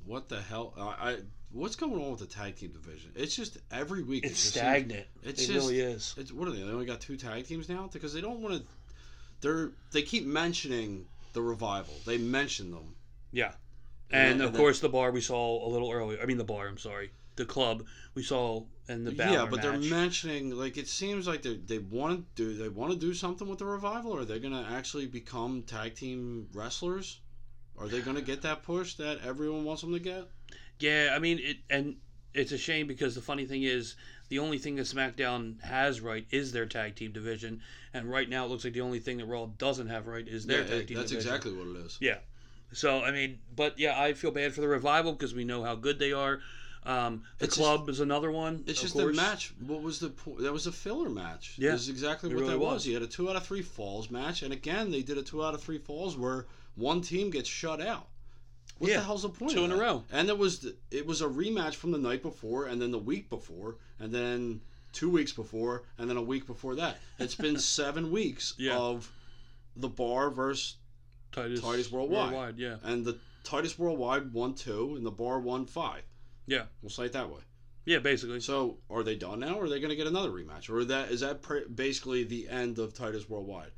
Speaker 6: what the hell? I, I what's going on with the tag team division? It's just every week.
Speaker 5: It's
Speaker 6: it just
Speaker 5: stagnant.
Speaker 6: Seems, it's
Speaker 5: it
Speaker 6: just,
Speaker 5: really is.
Speaker 6: It's what are they? They only got two tag teams now because they don't want to. They're they keep mentioning the Revival. They mention them.
Speaker 5: Yeah, and,
Speaker 6: and
Speaker 5: of
Speaker 6: then,
Speaker 5: course the bar we saw a little earlier. I mean the bar. I'm sorry, the club we saw in the Balor
Speaker 6: yeah, but
Speaker 5: match.
Speaker 6: they're mentioning like it seems like they they want to do they want to do something with the Revival. Or are they going to actually become tag team wrestlers? Are they going to get that push that everyone wants them to get?
Speaker 5: Yeah, I mean it, and it's a shame because the funny thing is the only thing that SmackDown has right is their tag team division, and right now it looks like the only thing that Raw doesn't have right is their
Speaker 6: yeah,
Speaker 5: tag
Speaker 6: it,
Speaker 5: team
Speaker 6: that's
Speaker 5: division.
Speaker 6: exactly what it is.
Speaker 5: Yeah. So I mean, but yeah, I feel bad for the Revival because we know how good they are. Um, the
Speaker 6: It's
Speaker 5: club
Speaker 6: just-
Speaker 5: is another one.
Speaker 6: It's
Speaker 5: of
Speaker 6: just
Speaker 5: course.
Speaker 6: the match. What was the point? That was a filler match.
Speaker 5: Yeah,
Speaker 6: This is exactly
Speaker 5: it
Speaker 6: what
Speaker 5: really
Speaker 6: that was.
Speaker 5: was.
Speaker 6: You had a two out of three falls match, and again they did a two out of three falls where one team gets shut out. What
Speaker 5: Yeah,
Speaker 6: the hell's the point?
Speaker 5: two
Speaker 6: of
Speaker 5: in a
Speaker 6: that?
Speaker 5: row.
Speaker 6: And it was the, it was a rematch from the night before, and then the week before, and then two weeks before, and then a week before that. It's been seven weeks
Speaker 5: Yeah.
Speaker 6: of the Bar versus
Speaker 5: Titus,
Speaker 6: Titus Worldwide.
Speaker 5: Worldwide, yeah,
Speaker 6: and the Titus Worldwide won two, and the Bar won five.
Speaker 5: yeah,
Speaker 6: We'll say it that way.
Speaker 5: yeah. Basically,
Speaker 6: So, are they done now, or are they going to get another rematch? Or that is that pr- basically the end of Titus Worldwide?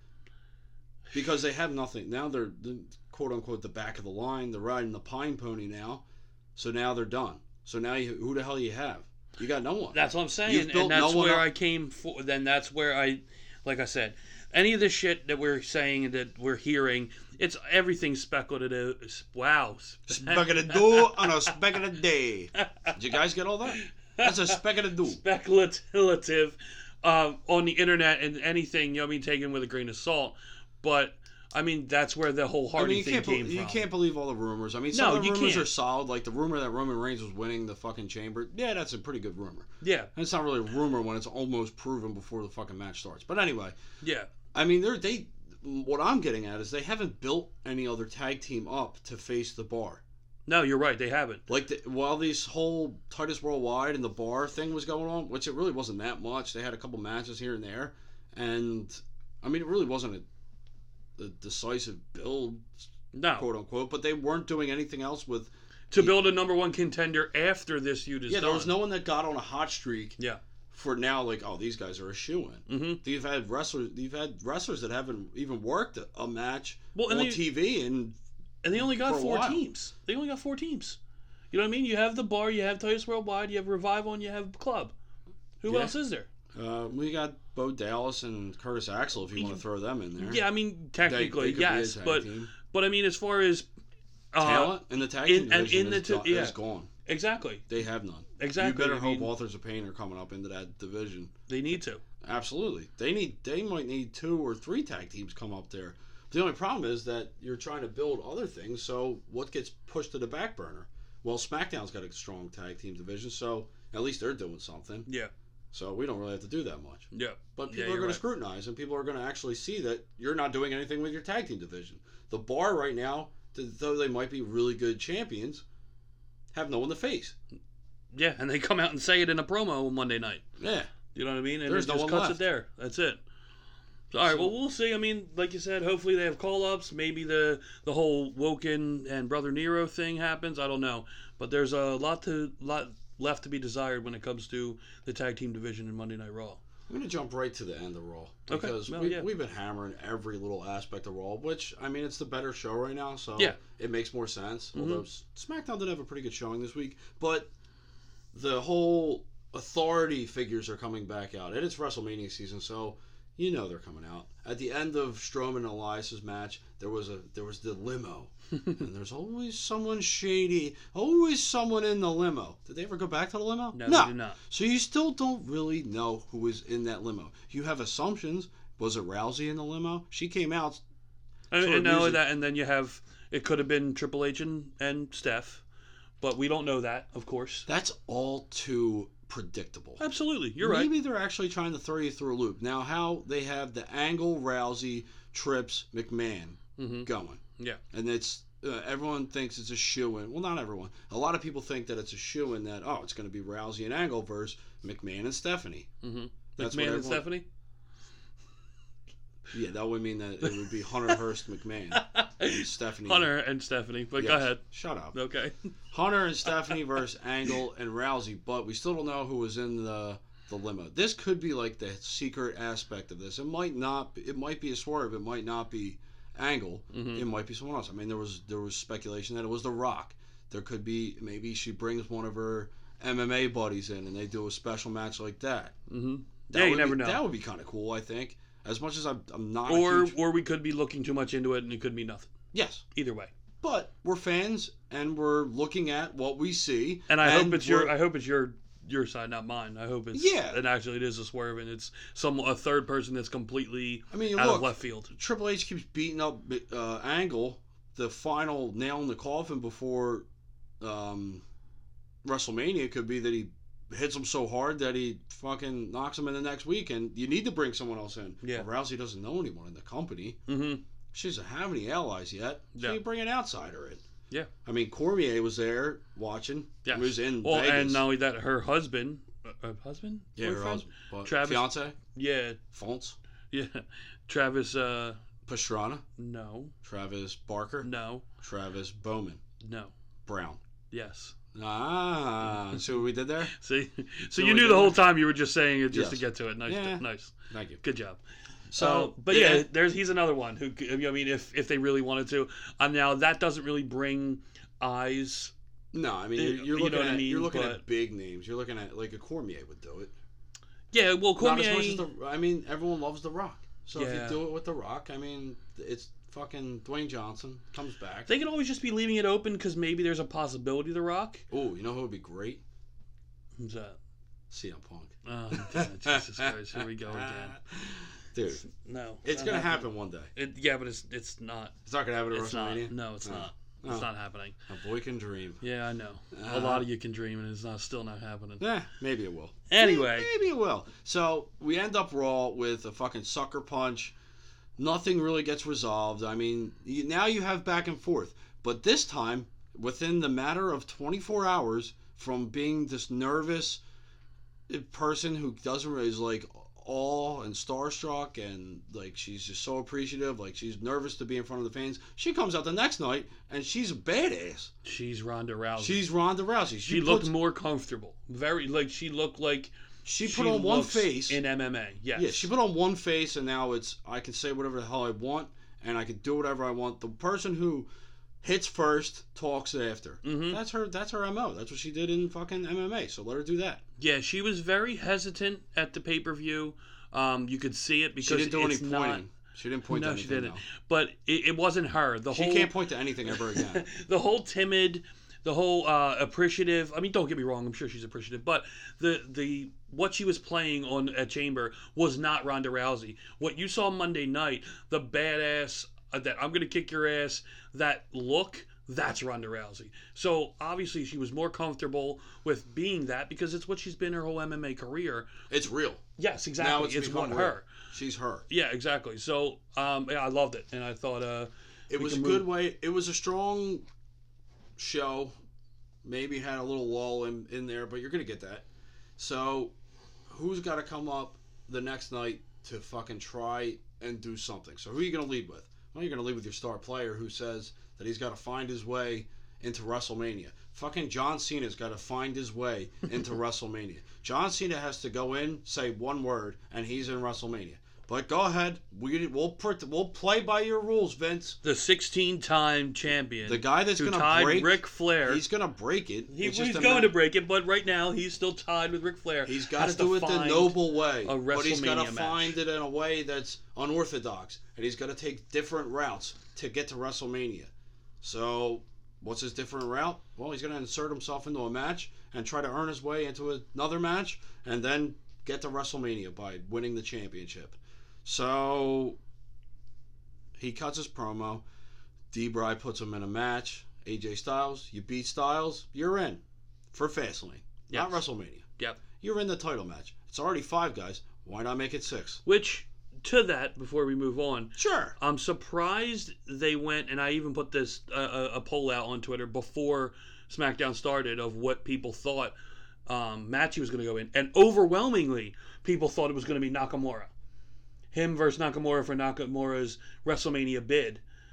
Speaker 6: Because they have nothing. Now they're, the quote-unquote, the back of the line. They're riding the pine pony now. So now they're done. So now you, who the hell you have? You got no one.
Speaker 5: that's what I'm saying,
Speaker 6: You've built
Speaker 5: and that's
Speaker 6: no one
Speaker 5: where
Speaker 6: up.
Speaker 5: I came for. Then that's where I, like I said, any of the shit that we're saying and that we're hearing, it's everything speculative. Wow,
Speaker 6: Speck of the do on a speck of the day. Did you guys get all that? That's a speck of the do.
Speaker 5: speculative um, on the internet and anything, you know what I mean, taken with a grain of salt. But I mean, that's where the whole
Speaker 6: I
Speaker 5: Hardy
Speaker 6: mean, you
Speaker 5: thing
Speaker 6: can't,
Speaker 5: came
Speaker 6: be- you
Speaker 5: from.
Speaker 6: can't believe all the rumors. I mean, some
Speaker 5: No,
Speaker 6: of the
Speaker 5: you
Speaker 6: rumors
Speaker 5: can't.
Speaker 6: are solid. Like the rumor that Roman Reigns was winning the fucking chamber. Yeah, that's a pretty good rumor.
Speaker 5: Yeah,
Speaker 6: And it's not really a rumor when it's almost proven before the fucking match starts. But anyway,
Speaker 5: yeah,
Speaker 6: I mean, they're, they. What I'm getting at is they haven't built any other tag team up to face the Bar.
Speaker 5: no, you're right. They haven't.
Speaker 6: Like the, while this whole Titus Worldwide and the Bar thing was going on, which it really wasn't that much. They had a couple matches here and there, and I mean, it really wasn't a, a decisive build,
Speaker 5: No,
Speaker 6: quote unquote. But they weren't doing anything else with.
Speaker 5: to build a number one contender after this feud is
Speaker 6: Yeah,
Speaker 5: done.
Speaker 6: there was no one that got on a hot streak.
Speaker 5: Yeah.
Speaker 6: For now, like, oh, these guys are a shoo-in.
Speaker 5: Mm-hmm.
Speaker 6: You've had wrestlers, you've had wrestlers that haven't even worked a, a match
Speaker 5: Well, and
Speaker 6: on
Speaker 5: they-
Speaker 6: T V, and
Speaker 5: And they only got
Speaker 6: For a
Speaker 5: four
Speaker 6: while.
Speaker 5: teams. They only got four teams. You know what I mean? You have the Bar, you have Titus Worldwide, you have Revival, and you have Club. Who
Speaker 6: Yeah.
Speaker 5: else is there?
Speaker 6: uh, we got Bo Dallas and Curtis Axel. If you want to throw them in there,
Speaker 5: Yeah, I mean,
Speaker 6: They- they
Speaker 5: technically,
Speaker 6: could be a
Speaker 5: yes,
Speaker 6: tag
Speaker 5: but
Speaker 6: team.
Speaker 5: but I mean, as far as uh,
Speaker 6: talent in the tag
Speaker 5: in-
Speaker 6: team
Speaker 5: and
Speaker 6: division
Speaker 5: in the
Speaker 6: is,
Speaker 5: t-
Speaker 6: go-
Speaker 5: yeah.
Speaker 6: is gone.
Speaker 5: exactly,
Speaker 6: They have none.
Speaker 5: Exactly,
Speaker 6: You better
Speaker 5: I
Speaker 6: hope
Speaker 5: mean-
Speaker 6: Authors of Pain are coming up into that division.
Speaker 5: they need to.
Speaker 6: Absolutely, they need. They might need two or three tag teams come up there. The only problem is that you're trying to build other things. So what gets pushed to the back burner? Well, SmackDown's got a strong tag team division, so at least they're doing something.
Speaker 5: Yeah,
Speaker 6: So we don't really have to do that much.
Speaker 5: yeah.
Speaker 6: But
Speaker 5: Yeah,
Speaker 6: people are
Speaker 5: you're
Speaker 6: going
Speaker 5: right.
Speaker 6: to scrutinize, and people are going to actually see that you're not doing anything with your tag team division. The Bar right now, th- though they might be really good champions, have no one to face.
Speaker 5: Yeah, and they come out and say it in a promo on Monday night.
Speaker 6: Yeah.
Speaker 5: You know what I mean? And
Speaker 6: There's
Speaker 5: it
Speaker 6: no
Speaker 5: just
Speaker 6: one
Speaker 5: cuts
Speaker 6: left.
Speaker 5: it there. That's it. So, all right,
Speaker 6: So-
Speaker 5: well, we'll see. I mean, like you said, hopefully they have call-ups. Maybe the the whole Woken and Brother Nero thing happens. I don't know, but there's a lot to lot left to be desired when it comes to the tag team division in Monday Night Raw.
Speaker 6: I'm going to jump right to the end of Raw.
Speaker 5: Okay,
Speaker 6: Because
Speaker 5: well,
Speaker 6: we,
Speaker 5: yeah.
Speaker 6: we've been hammering every little aspect of Raw, which, I mean, it's the better show right now, so
Speaker 5: Yeah.
Speaker 6: it makes more sense.
Speaker 5: Mhm.
Speaker 6: Although S- SmackDown did have a pretty good showing this week, but the whole authority figures are coming back out. And it's WrestleMania season, so you know they're coming out. At the end of Strowman and Elias's match, there was a there was the limo. And there's always someone shady, always someone in the limo. Did they ever go back to the limo?
Speaker 5: No, they did not.
Speaker 6: So you still don't really know who was in that limo. You have assumptions. Was it Rousey in the limo? She came out.
Speaker 5: And,
Speaker 6: Sort of
Speaker 5: and not only
Speaker 6: music.
Speaker 5: that, and then you have it could have been Triple H and, and Steph, but we don't know that, of course.
Speaker 6: That's all too predictable.
Speaker 5: Absolutely, you're right.
Speaker 6: Maybe they're actually trying to throw you through a loop. Now, how they have the Angle, Rousey, Trips, McMahon
Speaker 5: Mhm.
Speaker 6: going.
Speaker 5: Yeah,
Speaker 6: And it's uh, everyone thinks it's a shoe-in. Well, not everyone. A lot of people think that it's a shoe-in that, oh, it's going to be Rousey and Angle versus McMahon and Stephanie.
Speaker 5: mm-hmm.
Speaker 6: That's
Speaker 5: McMahon
Speaker 6: what
Speaker 5: and
Speaker 6: everyone-
Speaker 5: Stephanie.
Speaker 6: Yeah, that would mean that it would be Hunter Hearst McMahon. and Stephanie.
Speaker 5: Hunter and Stephanie, but
Speaker 6: Yes.
Speaker 5: go ahead.
Speaker 6: Shut up.
Speaker 5: Okay.
Speaker 6: Hunter and Stephanie versus Angle and Rousey, but we still don't know who was in the the limo. This could be like the secret aspect of this. It might not. It might be a swerve. It might not be Angle.
Speaker 5: Mm-hmm.
Speaker 6: It might be someone else. I mean, there was there was speculation that it was The Rock. There could be maybe she brings one of her M M A buddies in and they do a special match like that.
Speaker 5: Mm-hmm.
Speaker 6: That
Speaker 5: Yeah, you
Speaker 6: would
Speaker 5: never
Speaker 6: be,
Speaker 5: know.
Speaker 6: That would be kind of cool. I think. As much as I'm, I'm not.
Speaker 5: Or
Speaker 6: a huge,
Speaker 5: or we could be looking too much into it and it could be nothing.
Speaker 6: yes.
Speaker 5: Either way.
Speaker 6: But we're fans and we're looking at what we see.
Speaker 5: And I hope it's your
Speaker 6: we're-
Speaker 5: I hope it's your your side, not mine. I hope it's
Speaker 6: Yeah.
Speaker 5: and actually it is a swerve and it's some a third person that's completely
Speaker 6: I mean,
Speaker 5: out
Speaker 6: look,
Speaker 5: of left field.
Speaker 6: Triple H keeps beating up uh, Angle, the final nail in the coffin before um, WrestleMania could be that he hits him so hard that he fucking knocks him in the next week, and you need to bring someone else in.
Speaker 5: Yeah.
Speaker 6: But Rousey doesn't know anyone in the company.
Speaker 5: Mm-hmm.
Speaker 6: She doesn't have any allies yet. So
Speaker 5: Yeah.
Speaker 6: you bring an outsider in.
Speaker 5: Yeah.
Speaker 6: I mean, Cormier was there watching.
Speaker 5: Yes.
Speaker 6: He was in
Speaker 5: Well,
Speaker 6: Vegas.
Speaker 5: and not only that, her husband, uh, uh, husband,
Speaker 6: yeah, her
Speaker 5: boyfriend?
Speaker 6: husband. But
Speaker 5: Travis-
Speaker 6: fiance?
Speaker 5: yeah,
Speaker 6: Fonts?
Speaker 5: yeah, Travis. Uh,
Speaker 6: Pastrana?
Speaker 5: no,
Speaker 6: Travis Barker?
Speaker 5: no,
Speaker 6: Travis Bowman?
Speaker 5: no.
Speaker 6: Brown?
Speaker 5: Yes.
Speaker 6: Ah, see what we did there?
Speaker 5: See, so
Speaker 6: So
Speaker 5: you
Speaker 6: we
Speaker 5: knew
Speaker 6: did
Speaker 5: the whole
Speaker 6: that?
Speaker 5: time you were just saying it just to
Speaker 6: Yes.
Speaker 5: get to it. Nice,
Speaker 6: Yeah.
Speaker 5: nice,
Speaker 6: Thank you.
Speaker 5: good job.
Speaker 6: So,
Speaker 5: So, but yeah, there's he's another one who I mean, if if they really wanted to, um, now that doesn't really bring eyes.
Speaker 6: no, I mean
Speaker 5: You
Speaker 6: you're, you're
Speaker 5: know
Speaker 6: looking
Speaker 5: what I
Speaker 6: at
Speaker 5: mean,
Speaker 6: you're looking
Speaker 5: but-
Speaker 6: at big names. You're looking at like a Cormier would do it.
Speaker 5: Yeah, well, Cormier.
Speaker 6: Not as much as the. I mean, everyone loves The Rock. So if
Speaker 5: Yeah.
Speaker 6: you do it with The Rock, I mean, it's fucking Dwayne Johnson comes back.
Speaker 5: They can always just be leaving it open because maybe there's a possibility of The Rock.
Speaker 6: Oh, you know who would be great?
Speaker 5: Who's that?
Speaker 6: C M Punk.
Speaker 5: Oh, damn it, Jesus Christ! Here we go again.
Speaker 6: Dude,
Speaker 5: No,
Speaker 6: it's
Speaker 5: not
Speaker 6: gonna
Speaker 5: happening.
Speaker 6: happen one day.
Speaker 5: It, yeah, but it's it's not.
Speaker 6: It's not gonna happen at
Speaker 5: It's not.
Speaker 6: WrestleMania.
Speaker 5: No, it's
Speaker 6: No.
Speaker 5: not.
Speaker 6: No.
Speaker 5: It's not happening.
Speaker 6: A boy can dream.
Speaker 5: Yeah, I know.
Speaker 6: Uh,
Speaker 5: a lot of you can dream, and it's not still not happening.
Speaker 6: Yeah, maybe it will.
Speaker 5: Anyway.
Speaker 6: maybe it will. So we end up Raw with a fucking sucker punch. Nothing really gets resolved. I mean, you, now you have back and forth, but this time, within the matter of twenty-four hours, from being this nervous person who doesn't really is like awe and starstruck and like she's just so appreciative, like she's nervous to be in front of the fans. She comes out the next night and she's a badass.
Speaker 5: She's Ronda Rousey.
Speaker 6: She's Ronda Rousey.
Speaker 5: she
Speaker 6: She,
Speaker 5: looked
Speaker 6: puts,
Speaker 5: more comfortable. Very like she looked like
Speaker 6: she put on one
Speaker 5: looks
Speaker 6: face.
Speaker 5: in M M A. Yes.
Speaker 6: Yeah, she put on one face, and now it's I can say whatever the hell I want, and I can do whatever I want. The person who hits first talks after.
Speaker 5: Mhm.
Speaker 6: That's her. That's her M O. That's what she did in fucking M M A. So let her do that.
Speaker 5: Yeah, she was very hesitant at the pay per view. Um, you could see it because
Speaker 6: She didn't do any
Speaker 5: it's
Speaker 6: pointing.
Speaker 5: not.
Speaker 6: She didn't point
Speaker 5: No,
Speaker 6: to
Speaker 5: she
Speaker 6: anything.
Speaker 5: didn't.
Speaker 6: No.
Speaker 5: But it, it wasn't her. The
Speaker 6: She
Speaker 5: whole
Speaker 6: can't point to anything ever again.
Speaker 5: the whole timid, the whole uh, appreciative. I mean, don't get me wrong. I'm sure she's appreciative, but the the what she was playing on at Chamber was not Ronda Rousey. What you saw Monday night, the badass uh, that I'm gonna kick your ass. That look. That's Ronda Rousey. So obviously she was more comfortable with being that because it's what she's been her whole M M A career.
Speaker 6: It's real.
Speaker 5: Yes,
Speaker 6: Now
Speaker 5: exactly.
Speaker 6: it's
Speaker 5: It's,
Speaker 6: become
Speaker 5: what
Speaker 6: real.
Speaker 5: her.
Speaker 6: She's her.
Speaker 5: Yeah, exactly. So um, yeah, I loved it, and I thought uh,
Speaker 6: It
Speaker 5: we
Speaker 6: was a
Speaker 5: can
Speaker 6: good
Speaker 5: move-
Speaker 6: way. It was a strong show. Maybe had a little lull in, in there, but you're gonna get that. So, who's got to come up the next night to fucking try and do something? So, who are you gonna lead with? Well, you're gonna lead with your star player who says that he's got to find his way into WrestleMania. Fucking John Cena's got to find his way into WrestleMania. John Cena has to go in, say one word, and he's in WrestleMania. But go ahead, we we'll put, we'll play by your rules, Vince.
Speaker 5: the sixteen-time champion,
Speaker 6: The guy that's
Speaker 5: who
Speaker 6: gonna
Speaker 5: tied
Speaker 6: break
Speaker 5: Ric Flair.
Speaker 6: He's gonna break it.
Speaker 5: He,
Speaker 6: It's
Speaker 5: he's
Speaker 6: just a
Speaker 5: going
Speaker 6: ma-
Speaker 5: to break it, but right now he's still tied with Ric Flair.
Speaker 6: He's
Speaker 5: How
Speaker 6: got to
Speaker 5: does
Speaker 6: do it the
Speaker 5: find
Speaker 6: noble way,
Speaker 5: a
Speaker 6: but he's got to
Speaker 5: WrestleMania match?
Speaker 6: find it in a way that's unorthodox, and he's got to take different routes to get to WrestleMania. So, what's his different route? Well, he's going to insert himself into a match and try to earn his way into another match, and then get to WrestleMania by winning the championship. So, he cuts his promo. D-Bry puts him in a match. A J Styles, you beat Styles, you're in for Fastlane, not
Speaker 5: Yes.
Speaker 6: WrestleMania.
Speaker 5: Yep.
Speaker 6: You're in the title match. It's already five guys. Why not make it six?
Speaker 5: Which, to that, before we move on,
Speaker 6: Sure.
Speaker 5: I'm surprised they went, and I even put this uh, a, a poll out on Twitter before SmackDown started of what people thought um, Matchy was going to go in, and overwhelmingly, people thought it was going to be Nakamura, him versus Nakamura for Nakamura's WrestleMania bid.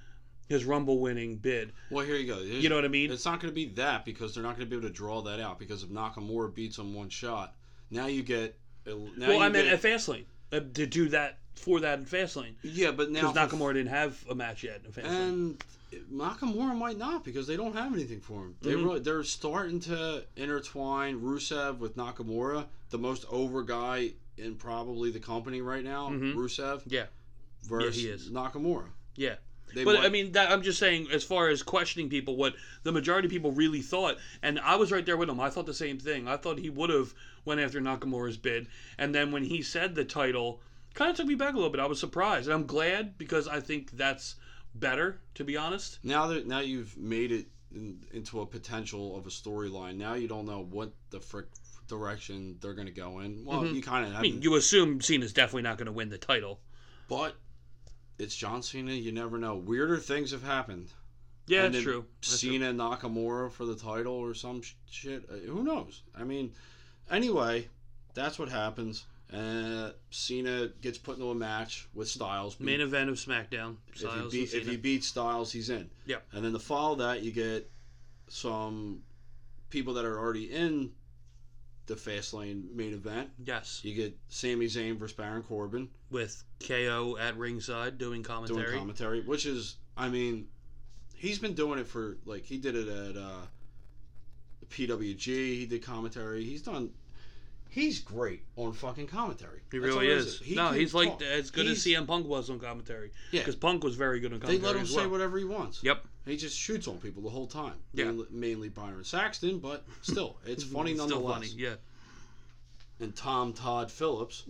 Speaker 5: his Rumble winning bid.
Speaker 6: Well, here you go. Here's,
Speaker 5: You know what I mean?
Speaker 6: It's not going to be that because they're not going to be able to draw that out because if Nakamura beats him one shot, now you get. Now
Speaker 5: Well,
Speaker 6: you
Speaker 5: I meant
Speaker 6: get,
Speaker 5: at Fastlane uh, to do that for that in Fastlane
Speaker 6: Yeah, but now
Speaker 5: because
Speaker 6: for-
Speaker 5: Nakamura didn't have a match yet in Fastlane.
Speaker 6: And Nakamura might not because they don't have anything for him. They
Speaker 5: Mhm.
Speaker 6: really, they're starting to intertwine Rusev with Nakamura, the most over guy in probably the company right now.
Speaker 5: Mhm.
Speaker 6: Rusev
Speaker 5: Yeah,
Speaker 6: versus
Speaker 5: he is.
Speaker 6: Nakamura.
Speaker 5: yeah.
Speaker 6: They
Speaker 5: But
Speaker 6: might-
Speaker 5: I mean, that, I'm just saying, as far as questioning people, what the majority of people really thought, and I was right there with him. I thought the same thing. I thought he would have went after Nakamura's bid, and then when he said the title, kind of took me back a little bit. I was surprised, and I'm glad because I think that's better, to be honest.
Speaker 6: now that now you've made it in, into a potential of a storyline. Now you don't know what the frick direction they're going to go in. Well,
Speaker 5: Mhm.
Speaker 6: you kind of
Speaker 5: I
Speaker 6: have,
Speaker 5: mean, you assume Cena's definitely not going to win the title.
Speaker 6: but it's John Cena. You never know. Weirder things have happened.
Speaker 5: Yeah,
Speaker 6: And
Speaker 5: that's
Speaker 6: then
Speaker 5: true. That's true.
Speaker 6: Cena and Nakamura for the title or some sh- shit. Uh, Who knows? I mean, anyway, that's what happens. Uh, Cena gets put into a match with Styles.
Speaker 5: Main event of SmackDown.
Speaker 6: if, he
Speaker 5: Styles
Speaker 6: beat,
Speaker 5: and
Speaker 6: if he
Speaker 5: Cena.
Speaker 6: beats Styles, he's in.
Speaker 5: Yep.
Speaker 6: And then to follow that, you get some people that are already in the Fastlane main event.
Speaker 5: Yes,
Speaker 6: You get Sami Zayn versus Baron Corbin
Speaker 5: with K O at ringside doing commentary.
Speaker 6: doing commentary, which is, I mean, he's been doing it for, like, he did it at uh, the P W G, he did commentary, he's done, he's great on fucking commentary.
Speaker 5: He
Speaker 6: That's
Speaker 5: really
Speaker 6: all it
Speaker 5: is.
Speaker 6: He
Speaker 5: no,
Speaker 6: can
Speaker 5: he's like
Speaker 6: talk.
Speaker 5: as good
Speaker 6: He's-
Speaker 5: as C M Punk was on commentary.
Speaker 6: Yeah.
Speaker 5: Because Punk was very good on
Speaker 6: They
Speaker 5: commentary
Speaker 6: let him
Speaker 5: as
Speaker 6: say
Speaker 5: well.
Speaker 6: whatever he wants.
Speaker 5: Yep.
Speaker 6: He just shoots on people the whole time.
Speaker 5: Yeah.
Speaker 6: Mainly, mainly Byron Saxton, but still, it's funny
Speaker 5: Still
Speaker 6: nonetheless.
Speaker 5: funny, yeah.
Speaker 6: And Tom Todd Phillips.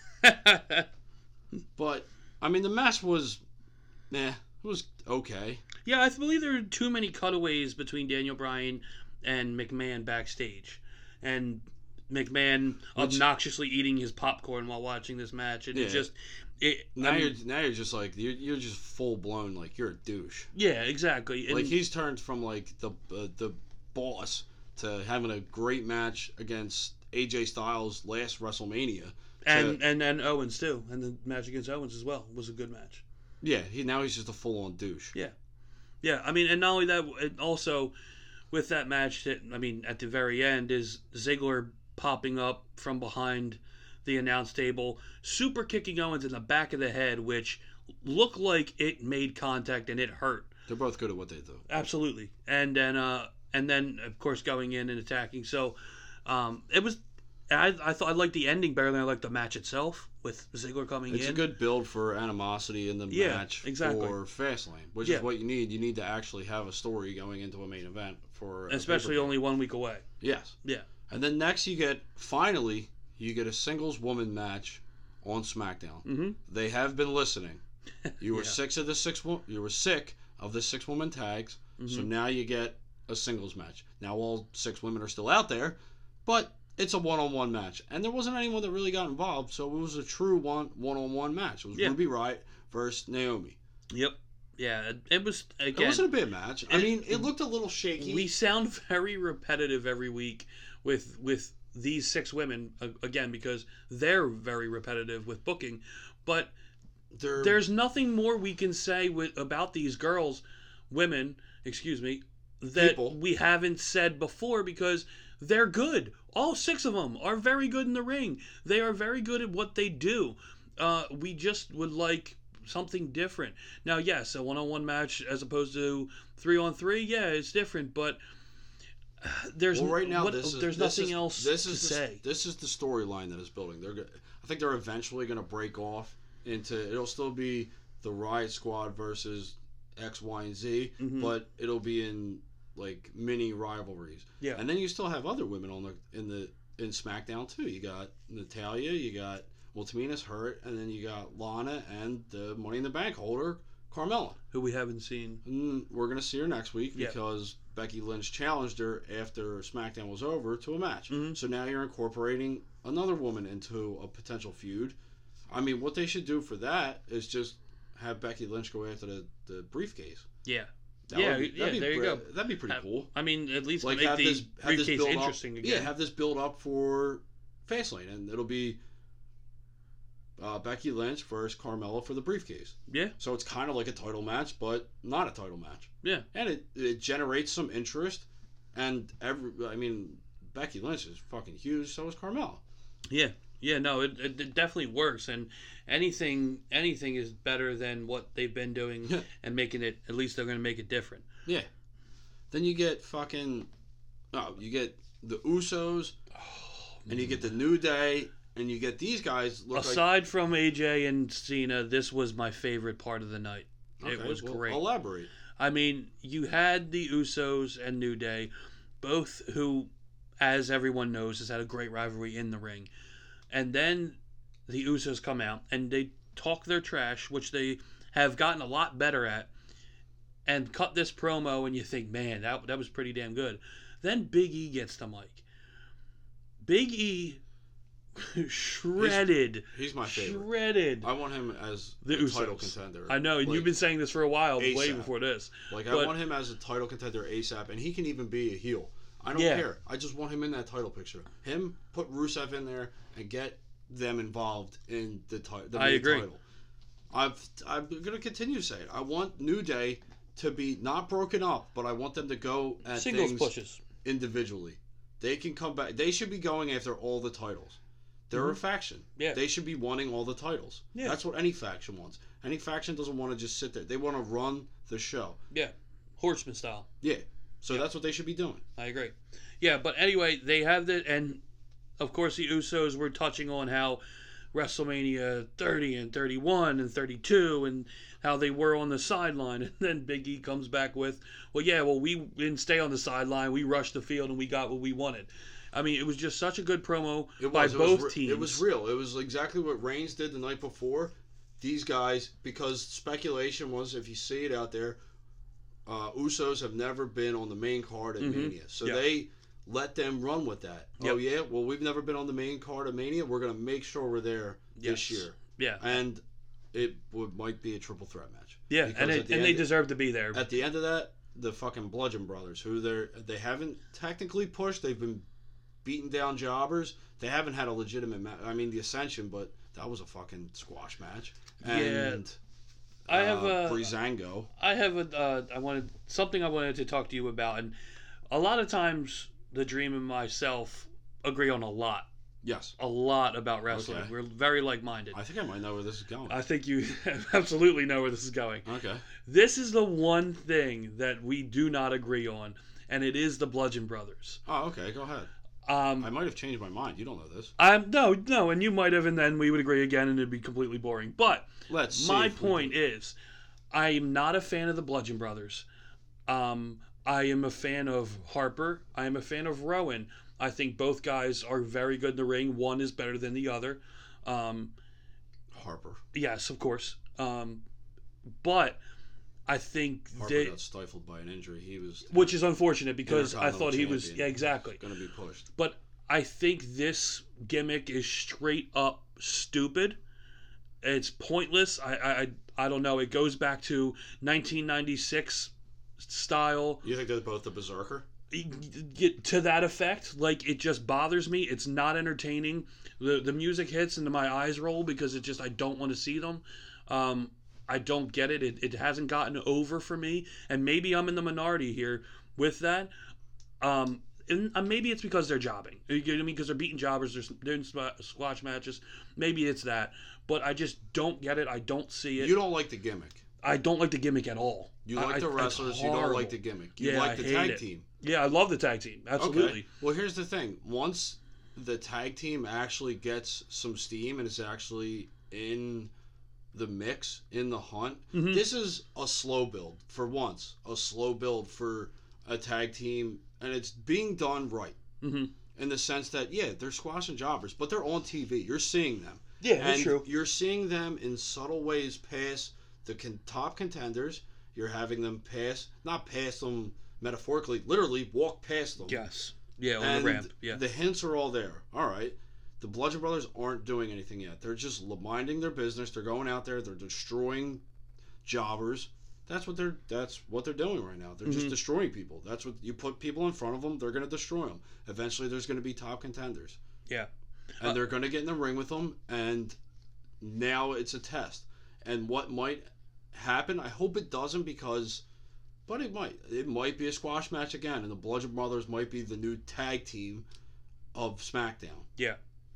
Speaker 6: But, I mean, the match was, nah, it was okay.
Speaker 5: Yeah, I believe there are too many cutaways between Daniel Bryan and McMahon backstage. And McMahon
Speaker 6: Which-
Speaker 5: obnoxiously eating his popcorn while watching this match. And it
Speaker 6: Yeah.
Speaker 5: just... It,
Speaker 6: Now
Speaker 5: I mean,
Speaker 6: you're now you're just like you're, you're just full blown like you're a douche.
Speaker 5: yeah, exactly. And
Speaker 6: Like he's turned from like the uh, the boss to having a great match against A J Styles last WrestleMania.
Speaker 5: and,
Speaker 6: to-
Speaker 5: and, and Owens, too. And the match against Owens as well was a good match.
Speaker 6: yeah, he now he's just a full on douche.
Speaker 5: Yeah. Yeah, I mean, and not only that, it also with that match, that I mean, at the very end, is Ziggler popping up from behind the announce table, super kicking Owens in the back of the head, which looked like it made contact and it hurt.
Speaker 6: They're both good at what they do.
Speaker 5: Absolutely. And then, uh, and then of course, going in and attacking. So um, it was. I, I thought I liked the ending better than I liked the match itself with Ziggler coming
Speaker 6: It's
Speaker 5: in.
Speaker 6: a good build for animosity in the
Speaker 5: Yeah,
Speaker 6: match
Speaker 5: exactly.
Speaker 6: for Fastlane, which
Speaker 5: Yeah.
Speaker 6: is what you need. You need to actually have a story going into a main event for a
Speaker 5: Especially
Speaker 6: pay-per-view.
Speaker 5: only one week away.
Speaker 6: Yes.
Speaker 5: Yeah.
Speaker 6: And then next you get finally you get a singles woman match on SmackDown.
Speaker 5: Mm-hmm.
Speaker 6: They have been listening. You were
Speaker 5: Yeah.
Speaker 6: six of the six. wo- You were sick of the six woman tags. So
Speaker 5: Mhm.
Speaker 6: now you get a singles match. Now all six women are still out there, but it's a one on one match, and there wasn't anyone that really got involved. So it was a true one one on one match. It was
Speaker 5: Yeah.
Speaker 6: Ruby Riott versus Naomi.
Speaker 5: Yep. Yeah. It, it was
Speaker 6: It
Speaker 5: again.
Speaker 6: wasn't a bad match. I
Speaker 5: it-
Speaker 6: mean, it looked a little shaky.
Speaker 5: We sound very repetitive every week with with these six women a- again because they're very repetitive with booking, but
Speaker 6: They're-
Speaker 5: there's nothing more we can say with about these girls, women, excuse me, that
Speaker 6: People.
Speaker 5: we haven't said before because they're good. All six of them are very good in the ring. They are very good at what they do. Uh, we just would like something different. Now, yes, a one-on-one match as opposed to three-on-three, yeah, it's different, but uh, there's
Speaker 6: Well, right now
Speaker 5: what-
Speaker 6: this is
Speaker 5: there's
Speaker 6: this
Speaker 5: nothing
Speaker 6: is,
Speaker 5: else
Speaker 6: this
Speaker 5: to
Speaker 6: is the,
Speaker 5: say.
Speaker 6: This is the storyline that is building. They're, go- I think they're eventually going to break off into. It'll still be the Riot Squad versus X, Y, and Z,
Speaker 5: Mhm.
Speaker 6: but it'll be in like mini rivalries.
Speaker 5: Yeah.
Speaker 6: And then you still have other women on the in the in SmackDown too. You got Natalya, you got well Tamina's hurt, and then you got Lana and the Money in the Bank holder Carmella.
Speaker 5: Who we haven't seen.
Speaker 6: And we're gonna see her next week
Speaker 5: Yeah.
Speaker 6: because Becky Lynch challenged her after SmackDown was over to a match.
Speaker 5: Mhm.
Speaker 6: So now you're incorporating another woman into a potential feud. I mean, what they should do for that is just have Becky Lynch go after the, the briefcase.
Speaker 5: Yeah.
Speaker 6: That
Speaker 5: Yeah,
Speaker 6: would be,
Speaker 5: yeah,
Speaker 6: that'd be
Speaker 5: there you
Speaker 6: pre-
Speaker 5: go.
Speaker 6: That'd be pretty
Speaker 5: Have-
Speaker 6: cool.
Speaker 5: I mean, at least
Speaker 6: Like
Speaker 5: make
Speaker 6: have
Speaker 5: the
Speaker 6: this have this
Speaker 5: briefcase
Speaker 6: build
Speaker 5: interesting
Speaker 6: up.
Speaker 5: again.
Speaker 6: Yeah, have this build up for Fastlane, and it'll be. uh, Becky Lynch versus Carmella for the briefcase.
Speaker 5: Yeah.
Speaker 6: So it's kind of like a title match, but not a title match.
Speaker 5: Yeah.
Speaker 6: And it, it generates some interest. And every, I mean, Becky Lynch is fucking huge. So is Carmella.
Speaker 5: Yeah. Yeah, no, it, it, it definitely works, and anything anything is better than what they've been doing,
Speaker 6: Yeah.
Speaker 5: and making it. At least they're going to make it different.
Speaker 6: Yeah. Then you get fucking, oh, you get the Usos, and you get the New Day, and you get these guys. Look
Speaker 5: Aside from A J and Cena, this was my favorite part of the night.
Speaker 6: like,
Speaker 5: It
Speaker 6: okay,
Speaker 5: was
Speaker 6: well,
Speaker 5: great.
Speaker 6: Elaborate.
Speaker 5: I mean, you had the Usos and New Day, both who, as everyone knows, has had a great rivalry in the ring. And then the Usos come out and they talk their trash, which they have gotten a lot better at, and cut this promo, and you think, man, that that was pretty damn good. Then Big E gets the mic. Big E shredded.
Speaker 6: He's, he's my favorite.
Speaker 5: Shredded.
Speaker 6: I want him as
Speaker 5: The
Speaker 6: a title
Speaker 5: Usos.
Speaker 6: contender.
Speaker 5: I know, and
Speaker 6: Like,
Speaker 5: you've been saying this for a while, way
Speaker 6: ASAP.
Speaker 5: before this.
Speaker 6: Like, I
Speaker 5: but-
Speaker 6: want him as a title contender ASAP, and he can even be a heel. I don't
Speaker 5: Yeah.
Speaker 6: care. I just want him in that title picture. Him, put Rusev in there, and get them involved in the, ti- the
Speaker 5: I
Speaker 6: main
Speaker 5: agree.
Speaker 6: title. I've, I'm going to continue to say it. I want New Day to be not broken up, but I want them to go at
Speaker 5: Singles
Speaker 6: things
Speaker 5: pushes.
Speaker 6: individually. They can come back. They should be going after all the titles. They're a faction.
Speaker 5: Mm-hmm. Yeah.
Speaker 6: They should be wanting all the titles.
Speaker 5: Yeah.
Speaker 6: That's what any faction wants. Any faction doesn't want to just sit there. They want to run the show.
Speaker 5: Yeah. Horseman style.
Speaker 6: Yeah. So that's what they should be doing.
Speaker 5: I agree. Yeah, but anyway, they have the, and of course the Usos were touching on how WrestleMania thirty and thirty-one and thirty-two and how they were on the sideline, and then Big E comes back with, well, yeah, well, we didn't stay on the sideline, we rushed the field and we got what we wanted. I mean, it was just such a good promo
Speaker 6: It
Speaker 5: by
Speaker 6: was, it
Speaker 5: both
Speaker 6: was, re-
Speaker 5: teams.
Speaker 6: It was real. It was exactly what Reigns did the night before. These guys, because speculation was, if you see it out there, uh, Usos have never been on the main card at
Speaker 5: Mhm.
Speaker 6: Mania. So
Speaker 5: Yeah.
Speaker 6: they let them run with that.
Speaker 5: Yep.
Speaker 6: Oh, yeah? Well, we've never been on the main card at Mania. We're going to make sure we're there this
Speaker 5: Yes.
Speaker 6: year.
Speaker 5: Yeah,
Speaker 6: And it would might be a triple threat match.
Speaker 5: yeah,
Speaker 6: Because
Speaker 5: and,
Speaker 6: at
Speaker 5: it,
Speaker 6: the
Speaker 5: and they
Speaker 6: end-
Speaker 5: deserve to be there.
Speaker 6: At the end of that, the fucking Bludgeon Brothers, who they're they haven't technically pushed, they've been beating down jobbers. They haven't had a legitimate match. I mean, the Ascension, but that was a fucking squash match. And
Speaker 5: I have
Speaker 6: uh,
Speaker 5: a-
Speaker 6: Breezango.
Speaker 5: I have a, uh, I wanted something I wanted to talk to you about, and a lot of times the Dream and myself agree on a lot,
Speaker 6: Yes,
Speaker 5: a lot about wrestling.
Speaker 6: Okay.
Speaker 5: We're very like-minded.
Speaker 6: I think I might know where this is going.
Speaker 5: I think you absolutely know where this is going.
Speaker 6: Okay.
Speaker 5: This is the one thing that we do not agree on, and it is the Bludgeon Brothers.
Speaker 6: Oh, okay. Go ahead.
Speaker 5: Um,
Speaker 6: I might have changed my mind. You don't know this.
Speaker 5: I'm no, no, and you might have, and then we would agree again, and it'd be completely boring. But
Speaker 6: Let's see.
Speaker 5: my
Speaker 6: if we
Speaker 5: point
Speaker 6: do.
Speaker 5: is, I am not a fan of the Bludgeon Brothers. Um, I am a fan of Harper. I am a fan of Rowan. I think both guys are very good in the ring. One is better than the other. Um,
Speaker 6: Harper.
Speaker 5: yes, of course. Um, but I think
Speaker 6: Harper
Speaker 5: they,
Speaker 6: got stifled by an injury. He was
Speaker 5: which is unfortunate because I
Speaker 6: Intercontinental
Speaker 5: thought he was
Speaker 6: champion.
Speaker 5: yeah, exactly.
Speaker 6: going to be pushed.
Speaker 5: But I think this gimmick is straight up stupid. It's pointless. I I I don't know. It goes back to nineteen ninety-six style.
Speaker 6: You think they're both the Berserker?
Speaker 5: Get to that effect. Like, it just bothers me. It's not entertaining. The the music hits and my eyes roll because it just I don't want to see them. Um, I don't get it. it. It hasn't gotten over for me, and maybe I'm in the minority here with that. Um, and uh, maybe it's because they're jobbing. You get what I mean? Because they're beating jobbers. They're doing squ- squash matches. Maybe it's that. But I just don't get it. I don't see it.
Speaker 6: You don't like the gimmick.
Speaker 5: I don't like the gimmick at all.
Speaker 6: You
Speaker 5: I-
Speaker 6: like
Speaker 5: I-
Speaker 6: the
Speaker 5: it's
Speaker 6: wrestlers. You don't
Speaker 5: horrible.
Speaker 6: like the gimmick. You
Speaker 5: Yeah,
Speaker 6: like
Speaker 5: I
Speaker 6: the
Speaker 5: hate
Speaker 6: tag
Speaker 5: it.
Speaker 6: team.
Speaker 5: Yeah, I love the tag team. Absolutely.
Speaker 6: Okay. Well, here's the thing. Once the tag team actually gets some steam and is actually in the mix, in the hunt,
Speaker 5: Mhm.
Speaker 6: this is a slow build for once. A slow build for a tag team, and it's being done right.
Speaker 5: hmm
Speaker 6: In the sense that, yeah, they're squashing jobbers, but they're on T V. You're seeing them.
Speaker 5: Yeah, that's
Speaker 6: and
Speaker 5: true.
Speaker 6: You're seeing them in subtle ways pass the con- top contenders. You're having them pass, not pass them metaphorically, literally walk past them.
Speaker 5: Yes. Yeah, on
Speaker 6: and
Speaker 5: the ramp. Yeah.
Speaker 6: the hints are all there. All right. The Bludgeon Brothers aren't doing anything yet. They're just minding their business. They're going out there. They're destroying jobbers. That's what they're. That's what they're doing right now. They're just
Speaker 5: Mhm.
Speaker 6: destroying people. That's what you put people in front of them. They're going to destroy them. Eventually, there's going to be top contenders,
Speaker 5: Yeah.
Speaker 6: and
Speaker 5: Uh,
Speaker 6: they're going to get in the ring with them. And now it's a test. And what might happen, I hope it doesn't because, but it might. It might be a squash match again, and the Bludgeon Brothers might be the new tag team of SmackDown.
Speaker 5: Yeah.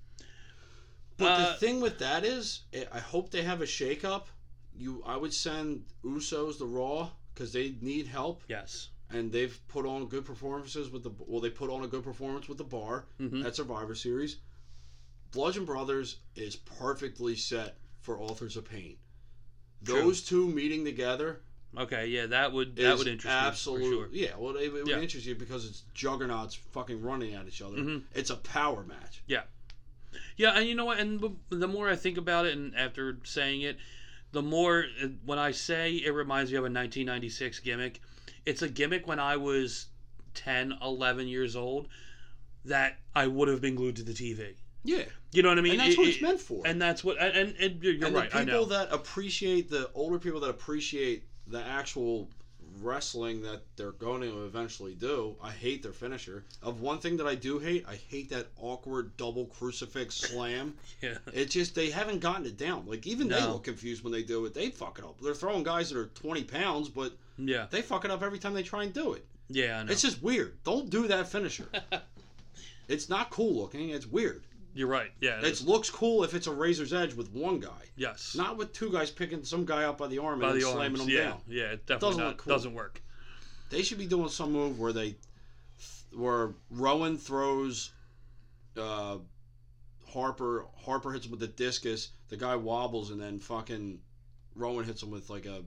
Speaker 6: But
Speaker 5: Uh,
Speaker 6: the thing with that is, I hope they have a shakeup. You, I would send Usos to Raw because they need help.
Speaker 5: Yes.
Speaker 6: And they've put on good performances with the well. They put on a good performance with the Bar
Speaker 5: Mm-hmm.
Speaker 6: at Survivor Series. Bludgeon Brothers is perfectly set for Authors of Pain.
Speaker 5: True.
Speaker 6: Those two meeting together
Speaker 5: Okay, yeah, that would that
Speaker 6: is
Speaker 5: would interest
Speaker 6: absolute,
Speaker 5: me for sure.
Speaker 6: Yeah, well, it, it would
Speaker 5: Yeah.
Speaker 6: interest you because it's juggernauts fucking running at each other.
Speaker 5: Mhm.
Speaker 6: It's a power match.
Speaker 5: Yeah. Yeah, and you know what? And the- the more I think about it, and after saying it, the more when I say it reminds me of a nineteen ninety-six gimmick, it's a gimmick when I was ten, eleven years old that I would have been glued to the T V.
Speaker 6: Yeah,
Speaker 5: You know what I mean?
Speaker 6: and that's
Speaker 5: It-
Speaker 6: what
Speaker 5: it-
Speaker 6: it's meant for.
Speaker 5: And that's what, and, and, and you're
Speaker 6: and
Speaker 5: right.
Speaker 6: the
Speaker 5: I
Speaker 6: people
Speaker 5: know.
Speaker 6: that appreciate the older people that appreciate the actual wrestling that they're going to eventually do. I hate their finisher. Of one thing that I do hate, I hate that awkward double crucifix slam.
Speaker 5: Yeah.
Speaker 6: It's just they haven't gotten it down. Like even they
Speaker 5: No.
Speaker 6: look confused when they do it. They fuck it up. They're throwing guys that are twenty pounds, but
Speaker 5: Yeah.
Speaker 6: they fuck it up every time they try and do it.
Speaker 5: Yeah, I know.
Speaker 6: It's just weird. Don't do that finisher. It's not cool looking. It's weird.
Speaker 5: You're right. Yeah.
Speaker 6: It looks cool if it's a razor's edge with one guy.
Speaker 5: Yes.
Speaker 6: Not with two guys picking some guy up by the arm
Speaker 5: By
Speaker 6: and
Speaker 5: the
Speaker 6: then slamming
Speaker 5: arms.
Speaker 6: him
Speaker 5: Yeah.
Speaker 6: down.
Speaker 5: Yeah. It definitely
Speaker 6: Doesn't
Speaker 5: not,
Speaker 6: look cool.
Speaker 5: doesn't work.
Speaker 6: They should be doing some move where they, where Rowan throws, uh, Harper. Harper hits him with the discus. The guy wobbles and then fucking Rowan hits him with like a,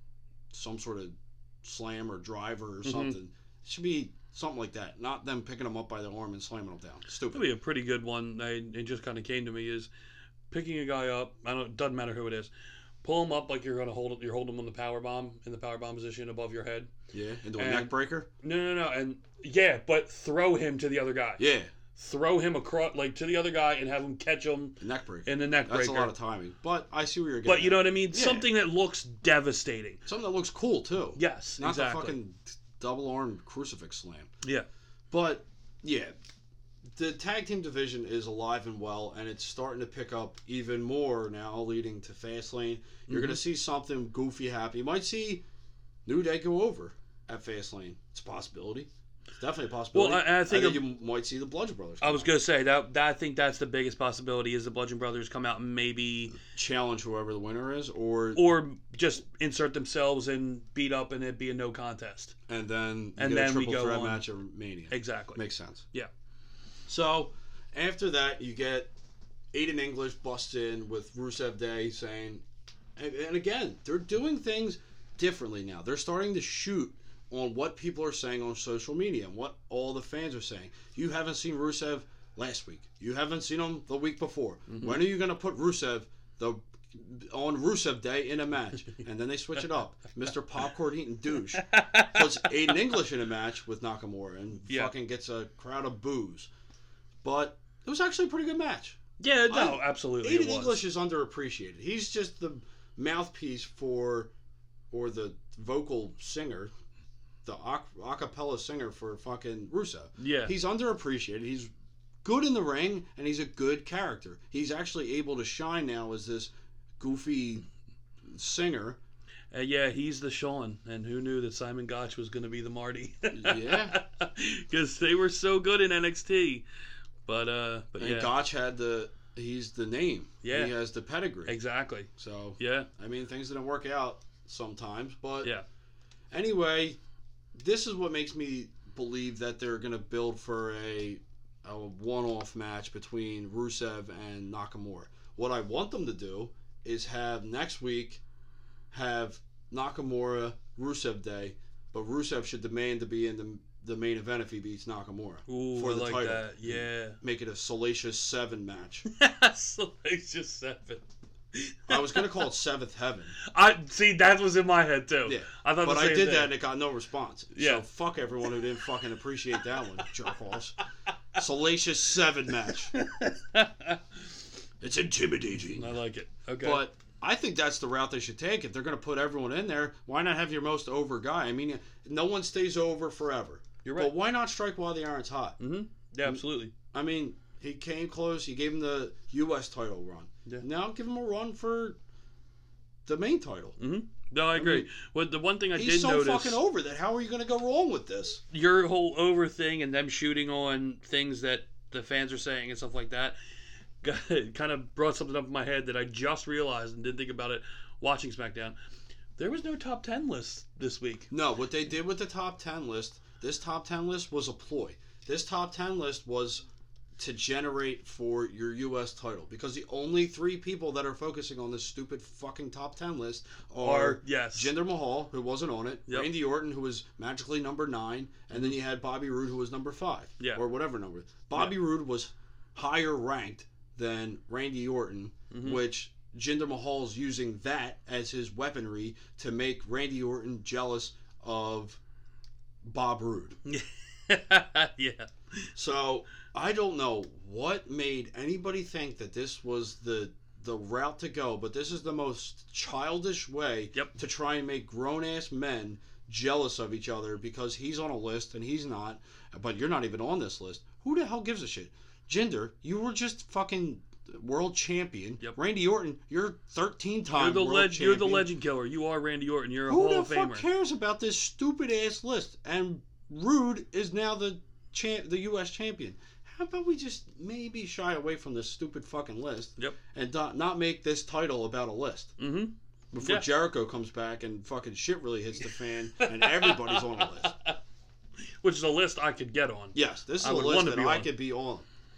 Speaker 6: some sort of slam or driver or
Speaker 5: Mm-hmm.
Speaker 6: something. It should be something like that. Not them picking him up by the arm and slamming him down. Stupid.
Speaker 5: That'd be a pretty good one. I, it just kind of came to me is picking a guy up. I don't. Doesn't matter who it is. Pull him up like you're gonna hold it. You're holding him on the power bomb in the power bomb position above your head.
Speaker 6: Yeah, into a
Speaker 5: And-
Speaker 6: neck breaker.
Speaker 5: No, no, no. And yeah, but throw him to the other guy.
Speaker 6: Yeah,
Speaker 5: Throw him across, like to the other guy, and have him catch him
Speaker 6: a neck breaker.
Speaker 5: in the neck
Speaker 6: That's
Speaker 5: breaker.
Speaker 6: a lot of timing. But I see where you're getting.
Speaker 5: But you know
Speaker 6: at.
Speaker 5: what I mean?
Speaker 6: Yeah.
Speaker 5: Something that looks devastating.
Speaker 6: Something that looks cool too.
Speaker 5: Yes,
Speaker 6: Not
Speaker 5: exactly.
Speaker 6: the fucking double arm crucifix slam.
Speaker 5: Yeah.
Speaker 6: But yeah, the tag team division is alive and well, and it's starting to pick up even more now, leading to Fastlane. You're
Speaker 5: Mm-hmm.
Speaker 6: gonna see something goofy happen. You might see New Day go over at Fastlane. It's a possibility. It's definitely a possibility.
Speaker 5: Well, I- I think
Speaker 6: think
Speaker 5: a-
Speaker 6: you might see the Bludgeon Brothers.
Speaker 5: I
Speaker 6: come
Speaker 5: was
Speaker 6: out.
Speaker 5: gonna say that, that. I think that's the biggest possibility is the Bludgeon Brothers come out and maybe,
Speaker 6: challenge whoever the winner is, or
Speaker 5: or just insert themselves and beat up and it be a no contest.
Speaker 6: and then you
Speaker 5: and
Speaker 6: get a
Speaker 5: then we
Speaker 6: triple
Speaker 5: go
Speaker 6: threat
Speaker 5: on.
Speaker 6: match at Mania.
Speaker 5: Exactly.
Speaker 6: Makes sense.
Speaker 5: Yeah.
Speaker 6: So, after that, you get Aiden English busts in with Rusev Day saying, and, and again, they're doing things differently now. They're starting to shoot on what people are saying on social media and what all the fans are saying. You haven't seen Rusev last week. You haven't seen him the week before.
Speaker 5: Mm-hmm.
Speaker 6: When are you going to put Rusev the on Rusev Day in a match? And then they switch it up. Mister Popcorn eating douche puts Aiden English in a match with Nakamura and
Speaker 5: Yeah.
Speaker 6: fucking gets a crowd of boos. But it was actually a pretty good match.
Speaker 5: Yeah, no,
Speaker 6: I-
Speaker 5: absolutely.
Speaker 6: Aiden
Speaker 5: it was.
Speaker 6: English is underappreciated. He's just the mouthpiece for, or the vocal singer, the ac- acapella singer for fucking Rusev.
Speaker 5: Yeah.
Speaker 6: He's underappreciated. He's good in the ring, and he's a good character. He's actually able to shine now as this goofy singer.
Speaker 5: Uh, yeah, he's the Sean, and who knew that Simon Gotch was going to be the Marty?
Speaker 6: Yeah.
Speaker 5: Because they were so good in N X T. But, uh, but
Speaker 6: And
Speaker 5: yeah.
Speaker 6: Gotch had the, he's the name.
Speaker 5: Yeah.
Speaker 6: He has the pedigree.
Speaker 5: Exactly.
Speaker 6: So,
Speaker 5: Yeah.
Speaker 6: I mean, things didn't work out sometimes, but
Speaker 5: Yeah.
Speaker 6: anyway, this is what makes me believe that they're going to build for a, a one-off match between Rusev and Nakamura. What I want them to do is have next week have Nakamura Rusev Day, but Rusev should demand to be in the the main event if he beats Nakamura
Speaker 5: Ooh,
Speaker 6: for
Speaker 5: I
Speaker 6: the
Speaker 5: like
Speaker 6: title.
Speaker 5: that. Yeah.
Speaker 6: Make it a Salacious Seven match.
Speaker 5: Salacious Seven.
Speaker 6: I was going to call it Seventh Heaven.
Speaker 5: I see that was in my head too.
Speaker 6: Yeah,
Speaker 5: I thought
Speaker 6: but
Speaker 5: the
Speaker 6: I
Speaker 5: same
Speaker 6: did
Speaker 5: thing.
Speaker 6: that and it got no response.
Speaker 5: Yeah.
Speaker 6: So fuck everyone who didn't fucking appreciate that one, jerk-offs. Salacious Seven match. It's intimidating.
Speaker 5: I like it. Okay.
Speaker 6: But I think that's the route they should take. If they're going to put everyone in there, why not have your most over guy? I mean, no one stays over forever.
Speaker 5: You're right.
Speaker 6: But why not strike while the iron's hot?
Speaker 5: hmm Yeah, absolutely.
Speaker 6: I mean, He came close. He gave him the U S title run.
Speaker 5: Yeah.
Speaker 6: Now give him a run for the main title.
Speaker 5: Mm-hmm. No, I agree. I mean, well, the one thing I
Speaker 6: he's
Speaker 5: did
Speaker 6: so
Speaker 5: notice...
Speaker 6: fucking over that. How are you going to go wrong with this?
Speaker 5: Your whole over thing and them shooting on things that the fans are saying and stuff like that kind of brought something up in my head that I just realized and didn't think about it watching SmackDown. There was no top ten list this week.
Speaker 6: No, what they did with the top ten list, this top ten list was a ploy. This top ten list was to generate for your U S title, because the only three people that are focusing on this stupid fucking top ten list are
Speaker 5: or, yes.
Speaker 6: Jinder Mahal, who wasn't on it,
Speaker 5: yep.
Speaker 6: Randy Orton, who was magically number nine, and mm-hmm. then you had Bobby Roode, who was number five,
Speaker 5: yeah.
Speaker 6: or whatever number. Bobby yeah. Roode was higher ranked than Randy Orton, mm-hmm. which Jinder Mahal's using that as his weaponry to make Randy Orton jealous of Bob Roode.
Speaker 5: Yeah.
Speaker 6: So I don't know what made anybody think that this was the the route to go, but this is the most childish way
Speaker 5: yep.
Speaker 6: to try and make grown-ass men jealous of each other because he's on a list and he's not, but you're not even on this list. Who the hell gives a shit? Jinder, you were just fucking world champion.
Speaker 5: Yep.
Speaker 6: Randy Orton, you're thirteen-time
Speaker 5: you're the
Speaker 6: world
Speaker 5: leg-
Speaker 6: champion.
Speaker 5: You're the legend killer. You are Randy Orton. You're a
Speaker 6: Who
Speaker 5: Hall of
Speaker 6: the
Speaker 5: Famer.
Speaker 6: fuck cares about this stupid-ass list? And Roode is now the champ, the U S champion. How about we just maybe shy away from this stupid fucking list
Speaker 5: yep.
Speaker 6: and not, not make this title about a list?
Speaker 5: Mm-hmm.
Speaker 6: Before
Speaker 5: yeah.
Speaker 6: Jericho comes back and fucking shit really hits the fan and everybody's on a list.
Speaker 5: Which is a list I could get on.
Speaker 6: Yes, this is
Speaker 5: I
Speaker 6: a list that I
Speaker 5: on.
Speaker 6: could be on.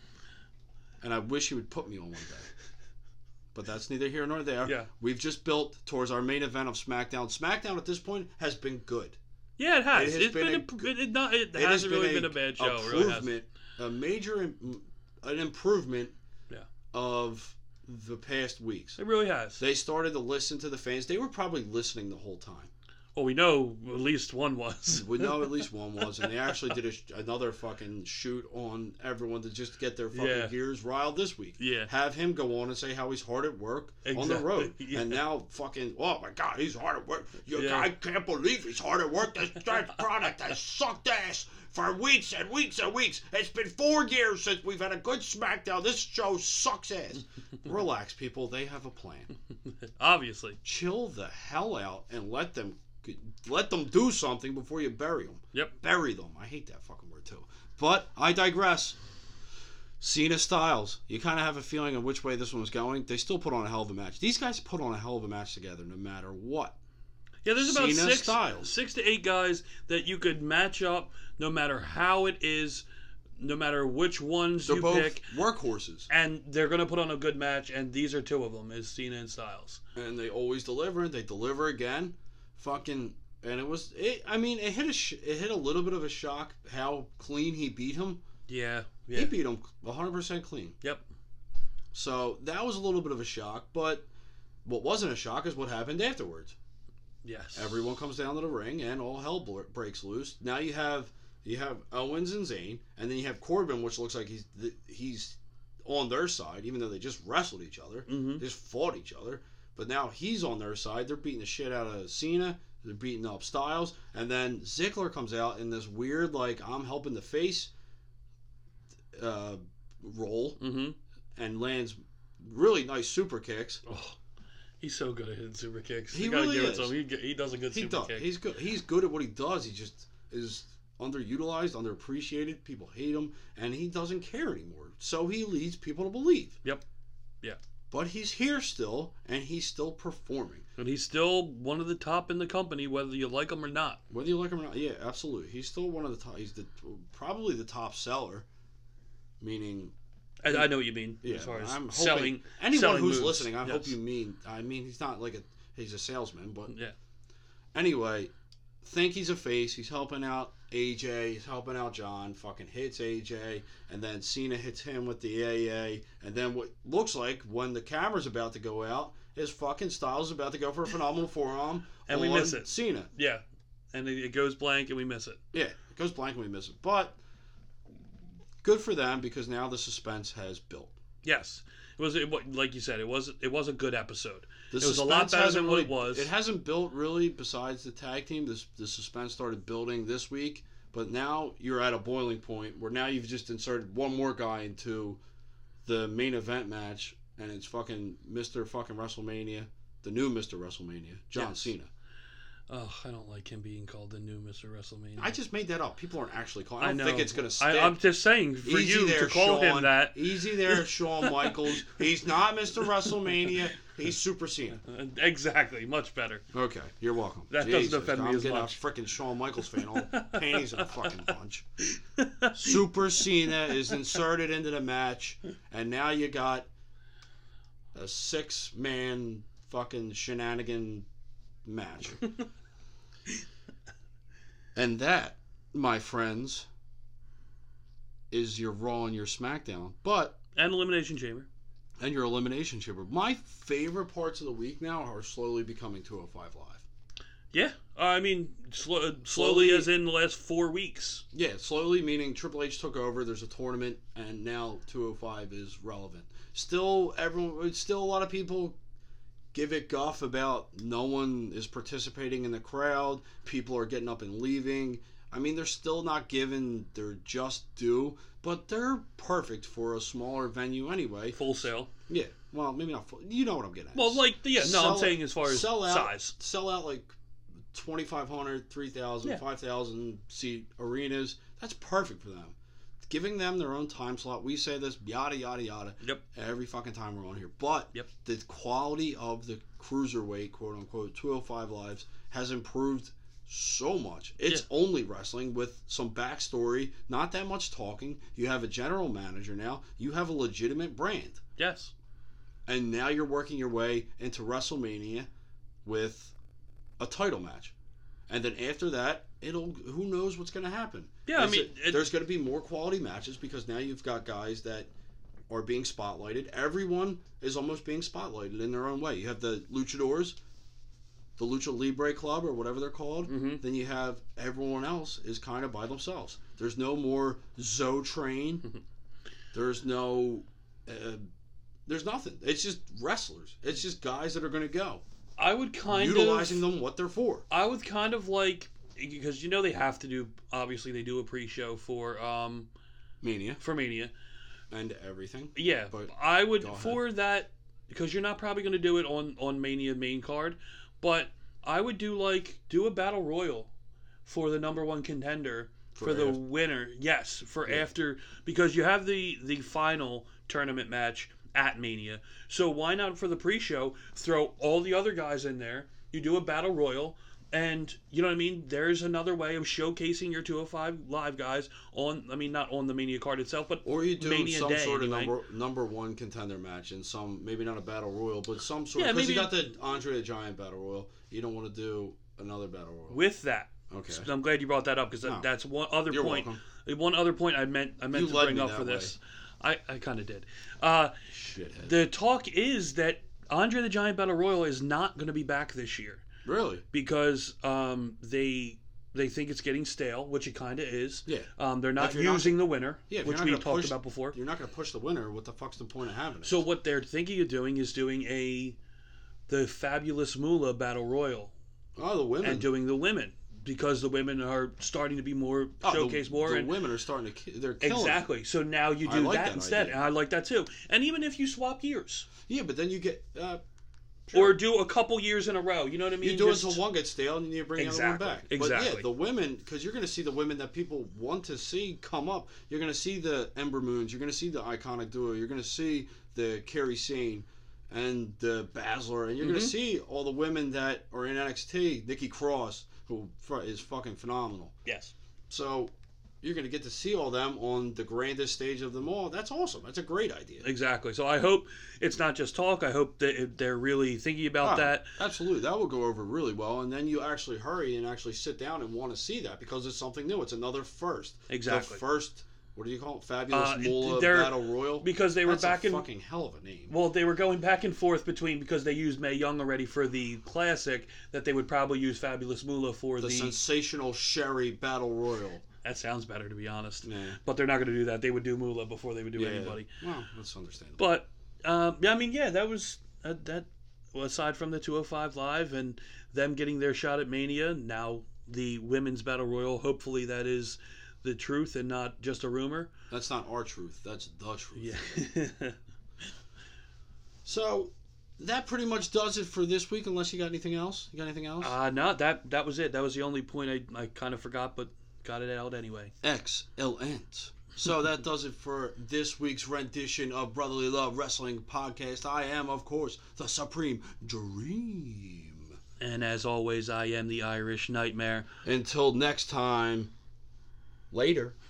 Speaker 6: And I wish he would put me on one day. But that's neither here nor there.
Speaker 5: Yeah.
Speaker 6: We've just built towards our main event of SmackDown. SmackDown at this point has been good.
Speaker 5: Yeah, it has.
Speaker 6: It has
Speaker 5: it's
Speaker 6: been,
Speaker 5: been, a, it, it, not, it,
Speaker 6: it
Speaker 5: hasn't
Speaker 6: has
Speaker 5: really
Speaker 6: been
Speaker 5: been a bad show.
Speaker 6: Improvement,
Speaker 5: It really hasn't.
Speaker 6: a major, an improvement
Speaker 5: yeah.
Speaker 6: of the past weeks.
Speaker 5: It really has.
Speaker 6: They started to listen to the fans. They were probably listening the whole time.
Speaker 5: Well, we know at least one was.
Speaker 6: We know at least one was, and they actually did a, another fucking shoot on everyone to just get their fucking
Speaker 5: yeah.
Speaker 6: gears riled this week.
Speaker 5: Yeah.
Speaker 6: Have him go on and say how he's hard at work
Speaker 5: exactly.
Speaker 6: on the road.
Speaker 5: Yeah.
Speaker 6: And now fucking, oh my God, he's hard at work. You,
Speaker 5: yeah.
Speaker 6: I can't believe he's hard at work. This, that product has sucked ass for weeks and weeks and weeks. It's been four years since we've had a good SmackDown. This show sucks ass. Relax, people. They have a plan.
Speaker 5: Obviously.
Speaker 6: Chill the hell out and let them Let them do something before you bury them.
Speaker 5: Yep.
Speaker 6: Bury them. I hate that fucking word too. But I digress. Cena Styles. You kind of have a feeling of which way this one was going. They still put on a hell of a match. These guys put on a hell of a match together no matter what.
Speaker 5: Yeah, there's about
Speaker 6: Cena
Speaker 5: six,
Speaker 6: Styles.
Speaker 5: six to eight guys that you could match up no matter how it is, no matter which ones
Speaker 6: They're
Speaker 5: you
Speaker 6: both
Speaker 5: pick.
Speaker 6: workhorses.
Speaker 5: And they're going to put on a good match, and these are two of them, is Cena and Styles.
Speaker 6: And they always deliver. They deliver again. Fucking... And it was, it, I mean, it hit a sh- it hit a little bit of a shock how clean he beat him.
Speaker 5: Yeah, yeah.
Speaker 6: He beat him one hundred percent clean.
Speaker 5: Yep.
Speaker 6: So that was a little bit of a shock, but what wasn't a shock is what happened afterwards.
Speaker 5: Yes.
Speaker 6: Everyone comes down to the ring and all hell bl- breaks loose. Now you have you have Owens and Zayn, and then you have Corbin, which looks like he's he's on their side, even though they just wrestled each other,
Speaker 5: mm-hmm.
Speaker 6: they just fought each other. But now he's on their side. They're beating the shit out of Cena. They're beating up Styles, and then Ziggler comes out in this weird, like, I'm helping the face uh, role,
Speaker 5: mm-hmm.
Speaker 6: and lands really nice super kicks.
Speaker 5: Oh, he's so good at hitting super kicks.
Speaker 6: He
Speaker 5: you gotta
Speaker 6: really
Speaker 5: give
Speaker 6: is.
Speaker 5: It to him. He, he does a good
Speaker 6: he
Speaker 5: super
Speaker 6: does.
Speaker 5: kick.
Speaker 6: He's good. He's good at what he does. He just is underutilized, underappreciated. People hate him, and he doesn't care anymore. So he leads people to believe.
Speaker 5: Yep. Yeah.
Speaker 6: But he's here still, and he's still performing.
Speaker 5: And he's still one of the top in the company, whether you like him or not.
Speaker 6: Whether you like him or not, yeah, absolutely. He's still one of the top. He's the probably the top seller, meaning.
Speaker 5: I, I know what you mean.
Speaker 6: Yeah,
Speaker 5: as far as
Speaker 6: I'm
Speaker 5: selling.
Speaker 6: Anyone
Speaker 5: selling
Speaker 6: who's
Speaker 5: moves.
Speaker 6: listening, I
Speaker 5: yes.
Speaker 6: hope you mean. I mean, he's not like a. He's a salesman, but
Speaker 5: yeah.
Speaker 6: Anyway, think he's a face. He's helping out A J. He's helping out John. Fucking hits A J, and then Cena hits him with the A A, and then what looks like when the camera's about to go out is fucking Styles is about to go for a phenomenal forearm,
Speaker 5: and we miss it.
Speaker 6: Cena.
Speaker 5: Yeah, and it goes blank, and we miss it.
Speaker 6: Yeah, it goes blank, and we miss it. But good for them because now the suspense has built.
Speaker 5: Yes, it was it, like you said. It was it was a good episode.
Speaker 6: The
Speaker 5: it was a lot better than
Speaker 6: really,
Speaker 5: what it was.
Speaker 6: It hasn't built really. Besides the tag team, this the suspense started building this week. But now you're at a boiling point where now you've just inserted one more guy into the main event match, and it's fucking Mister fucking WrestleMania, the new Mister WrestleMania, John
Speaker 5: Yes.
Speaker 6: Cena.
Speaker 5: Oh, I don't like him being called the new Mister WrestleMania.
Speaker 6: I just made that up. People aren't actually calling. I
Speaker 5: I
Speaker 6: don't
Speaker 5: know.
Speaker 6: think it's gonna stick.
Speaker 5: I, I'm just saying for
Speaker 6: Easy
Speaker 5: you
Speaker 6: there,
Speaker 5: to call
Speaker 6: Shawn.
Speaker 5: him that.
Speaker 6: Easy there, Shawn Michaels. He's not Mister WrestleMania. He's Super Cena.
Speaker 5: Uh, Exactly, much better.
Speaker 6: Okay, you're welcome.
Speaker 5: That doesn't
Speaker 6: Jesus,
Speaker 5: offend me
Speaker 6: I'm
Speaker 5: as
Speaker 6: getting
Speaker 5: much.
Speaker 6: a freaking Shawn Michaels fan. All panties in a fucking bunch. Super Cena is inserted into the match, and now you got a six-man fucking shenanigan match. And that, my friends, is your Raw and your SmackDown. But
Speaker 5: And Elimination Chamber.
Speaker 6: and your Elimination Chamber. My favorite parts of the week now are slowly becoming two oh five Live.
Speaker 5: Yeah, uh, I mean, sl- uh, slowly,
Speaker 6: Slowly-
Speaker 5: as in the last four weeks.
Speaker 6: Yeah, slowly meaning Triple H took over. There's a tournament, and now two oh five is relevant. Still, everyone, still a lot of people give it guff about no one is participating in the crowd. People are getting up and leaving. I mean, they're still not given their just due, but they're perfect for a smaller venue anyway.
Speaker 5: Full sale.
Speaker 6: Yeah, well, maybe not full. You know what I'm getting at.
Speaker 5: Well, like, yeah, no,
Speaker 6: Sell-
Speaker 5: I'm saying as far as
Speaker 6: sell out,
Speaker 5: size.
Speaker 6: Sell out like twenty-five hundred, three thousand,
Speaker 5: Yeah.
Speaker 6: five thousand seat arenas. That's perfect for them. Giving them their own time slot. We say this, yada, yada, yada.
Speaker 5: Yep.
Speaker 6: Every fucking time we're on here. But
Speaker 5: Yep.
Speaker 6: the quality of the cruiserweight, quote unquote, two oh five Lives has improved so much. It's
Speaker 5: Yeah.
Speaker 6: only wrestling with some backstory, not that much talking. You have a general manager now. You have a legitimate brand.
Speaker 5: Yes.
Speaker 6: And now you're working your way into WrestleMania with a title match. And then after that, it'll who knows what's going to happen.
Speaker 5: Yeah, I
Speaker 6: Is
Speaker 5: mean,
Speaker 6: it-
Speaker 5: it-
Speaker 6: there's going to be more quality matches because now you've got guys that are being spotlighted. Everyone is almost being spotlighted in their own way. You have the Luchadors, the Lucha Libre Club, or whatever they're called.
Speaker 5: Mhm.
Speaker 6: Then you have everyone else is kind of by themselves. There's no more Zoe Train. There's no... Uh, there's nothing. It's just wrestlers. It's just guys that are going to go.
Speaker 5: I would kind
Speaker 6: Utilizing
Speaker 5: of...
Speaker 6: them what they're for.
Speaker 5: I would kind of like... Because, you know, they have to do... Obviously, they do a pre-show for, um,
Speaker 6: Mania
Speaker 5: for Mania.
Speaker 6: and everything.
Speaker 5: Yeah,
Speaker 6: But
Speaker 5: I would
Speaker 6: go ahead.
Speaker 5: for that because you're not probably going to do it on on Mania main card, but I would do like do a battle royal for the number one contender for,
Speaker 6: For
Speaker 5: the
Speaker 6: after-
Speaker 5: winner. Yes, for
Speaker 6: Yeah.
Speaker 5: after because you have the the final tournament match at Mania. So why not for the pre-show throw all the other guys in there? You do a battle royal. And, you know what I mean? There's another way of showcasing your two oh five Live guys on, I mean, not on the Mania card itself, but
Speaker 6: Or you do
Speaker 5: Mania
Speaker 6: some
Speaker 5: Day,
Speaker 6: sort of
Speaker 5: anyway.
Speaker 6: number number one contender match and some, maybe not a battle royal, but some sort
Speaker 5: Yeah,
Speaker 6: of, because you
Speaker 5: maybe-
Speaker 6: got the Andre the Giant battle royal. You don't want to do another battle royal.
Speaker 5: with that.
Speaker 6: Okay.
Speaker 5: So I'm glad you brought that up because
Speaker 6: No.
Speaker 5: that's one other
Speaker 6: You're
Speaker 5: point.
Speaker 6: welcome.
Speaker 5: One other point I meant I meant
Speaker 6: You
Speaker 5: to
Speaker 6: led
Speaker 5: bring
Speaker 6: me
Speaker 5: up
Speaker 6: that
Speaker 5: for this. I, I kind of did. Uh,
Speaker 6: Shithead.
Speaker 5: the talk is that Andre the Giant Battle Royal is not going to be back this year
Speaker 6: Really?
Speaker 5: because um, they they think it's getting stale, which it kind of is.
Speaker 6: Yeah.
Speaker 5: Um, they're not
Speaker 6: If you're not-
Speaker 5: using the winner,
Speaker 6: Yeah, if
Speaker 5: which
Speaker 6: you're
Speaker 5: we
Speaker 6: not gonna
Speaker 5: talked
Speaker 6: push,
Speaker 5: about before.
Speaker 6: You're not going to push the winner. What the fuck's the point of having it?
Speaker 5: So what they're thinking of doing is doing a the Fabulous Moolah Battle Royal
Speaker 6: oh, the women.
Speaker 5: and doing the women because the women are starting to be more
Speaker 6: oh, the-
Speaker 5: showcased more
Speaker 6: The
Speaker 5: and
Speaker 6: women are starting to, ki- they're killing it.
Speaker 5: exactly. So now you
Speaker 6: I
Speaker 5: do
Speaker 6: like
Speaker 5: that,
Speaker 6: that
Speaker 5: instead,
Speaker 6: idea.
Speaker 5: and I like that too. And even if you swap years
Speaker 6: Yeah, but then you get, uh,
Speaker 5: or do a couple years in a row, you know what I mean?
Speaker 6: you do
Speaker 5: Just-
Speaker 6: it until one gets stale and then you bring the
Speaker 5: Exactly,
Speaker 6: other one back. But
Speaker 5: exactly.
Speaker 6: yeah, the women, because you're going to see the women that people want to see come up. You're going to see the Ember Moons. You're going to see the Iconic Duo. You're going to see the Kerry Sane and the Baszler. And you're going
Speaker 5: Mhm.
Speaker 6: to see all the women that are in N X T. Nikki Cross, who fu- is fucking phenomenal.
Speaker 5: yes,
Speaker 6: So you're going to get to see all them on the grandest stage of them all. That's awesome. That's a great idea.
Speaker 5: exactly. So I hope it's not just talk. I hope that it- they're really thinking about
Speaker 6: Ah,
Speaker 5: that.
Speaker 6: Absolutely. That will go over really well. And then you actually hurry and actually sit down and want to see that because it's something new. It's another first.
Speaker 5: Exactly.
Speaker 6: The first, what do you call it? Fabulous
Speaker 5: Uh,
Speaker 6: Moolah
Speaker 5: they're-
Speaker 6: Battle Royal?
Speaker 5: because they were
Speaker 6: That's
Speaker 5: back
Speaker 6: a
Speaker 5: in-
Speaker 6: fucking hell of a name.
Speaker 5: Well, they were going back and forth between because they used Mae Young already for the classic that they would probably use Fabulous Moolah for
Speaker 6: The
Speaker 5: the.
Speaker 6: Sensational Sherry Battle Royal.
Speaker 5: That sounds better, to be honest.
Speaker 6: Yeah.
Speaker 5: But they're not going to do that. They would do Moolah before they would do
Speaker 6: Yeah.
Speaker 5: anybody.
Speaker 6: Well, that's understandable.
Speaker 5: But um, yeah, I mean, yeah, that was uh, that. Well, aside from the two oh five Live and them getting their shot at Mania, now the women's battle royal. Hopefully, that is the truth and not just a rumor.
Speaker 6: That's not our truth. That's the truth.
Speaker 5: Yeah.
Speaker 6: So that pretty much does it for this week. Unless you got anything else. You got anything else?
Speaker 5: uh, no, that that was it. That was the only point I I kind of forgot, but got it out anyway.
Speaker 6: Excellent. So that does it for this week's rendition of Brotherly Love Wrestling Podcast. I am, of course, the Supreme Dream.
Speaker 5: And as always, I am the Irish Nightmare.
Speaker 6: Until next time, later.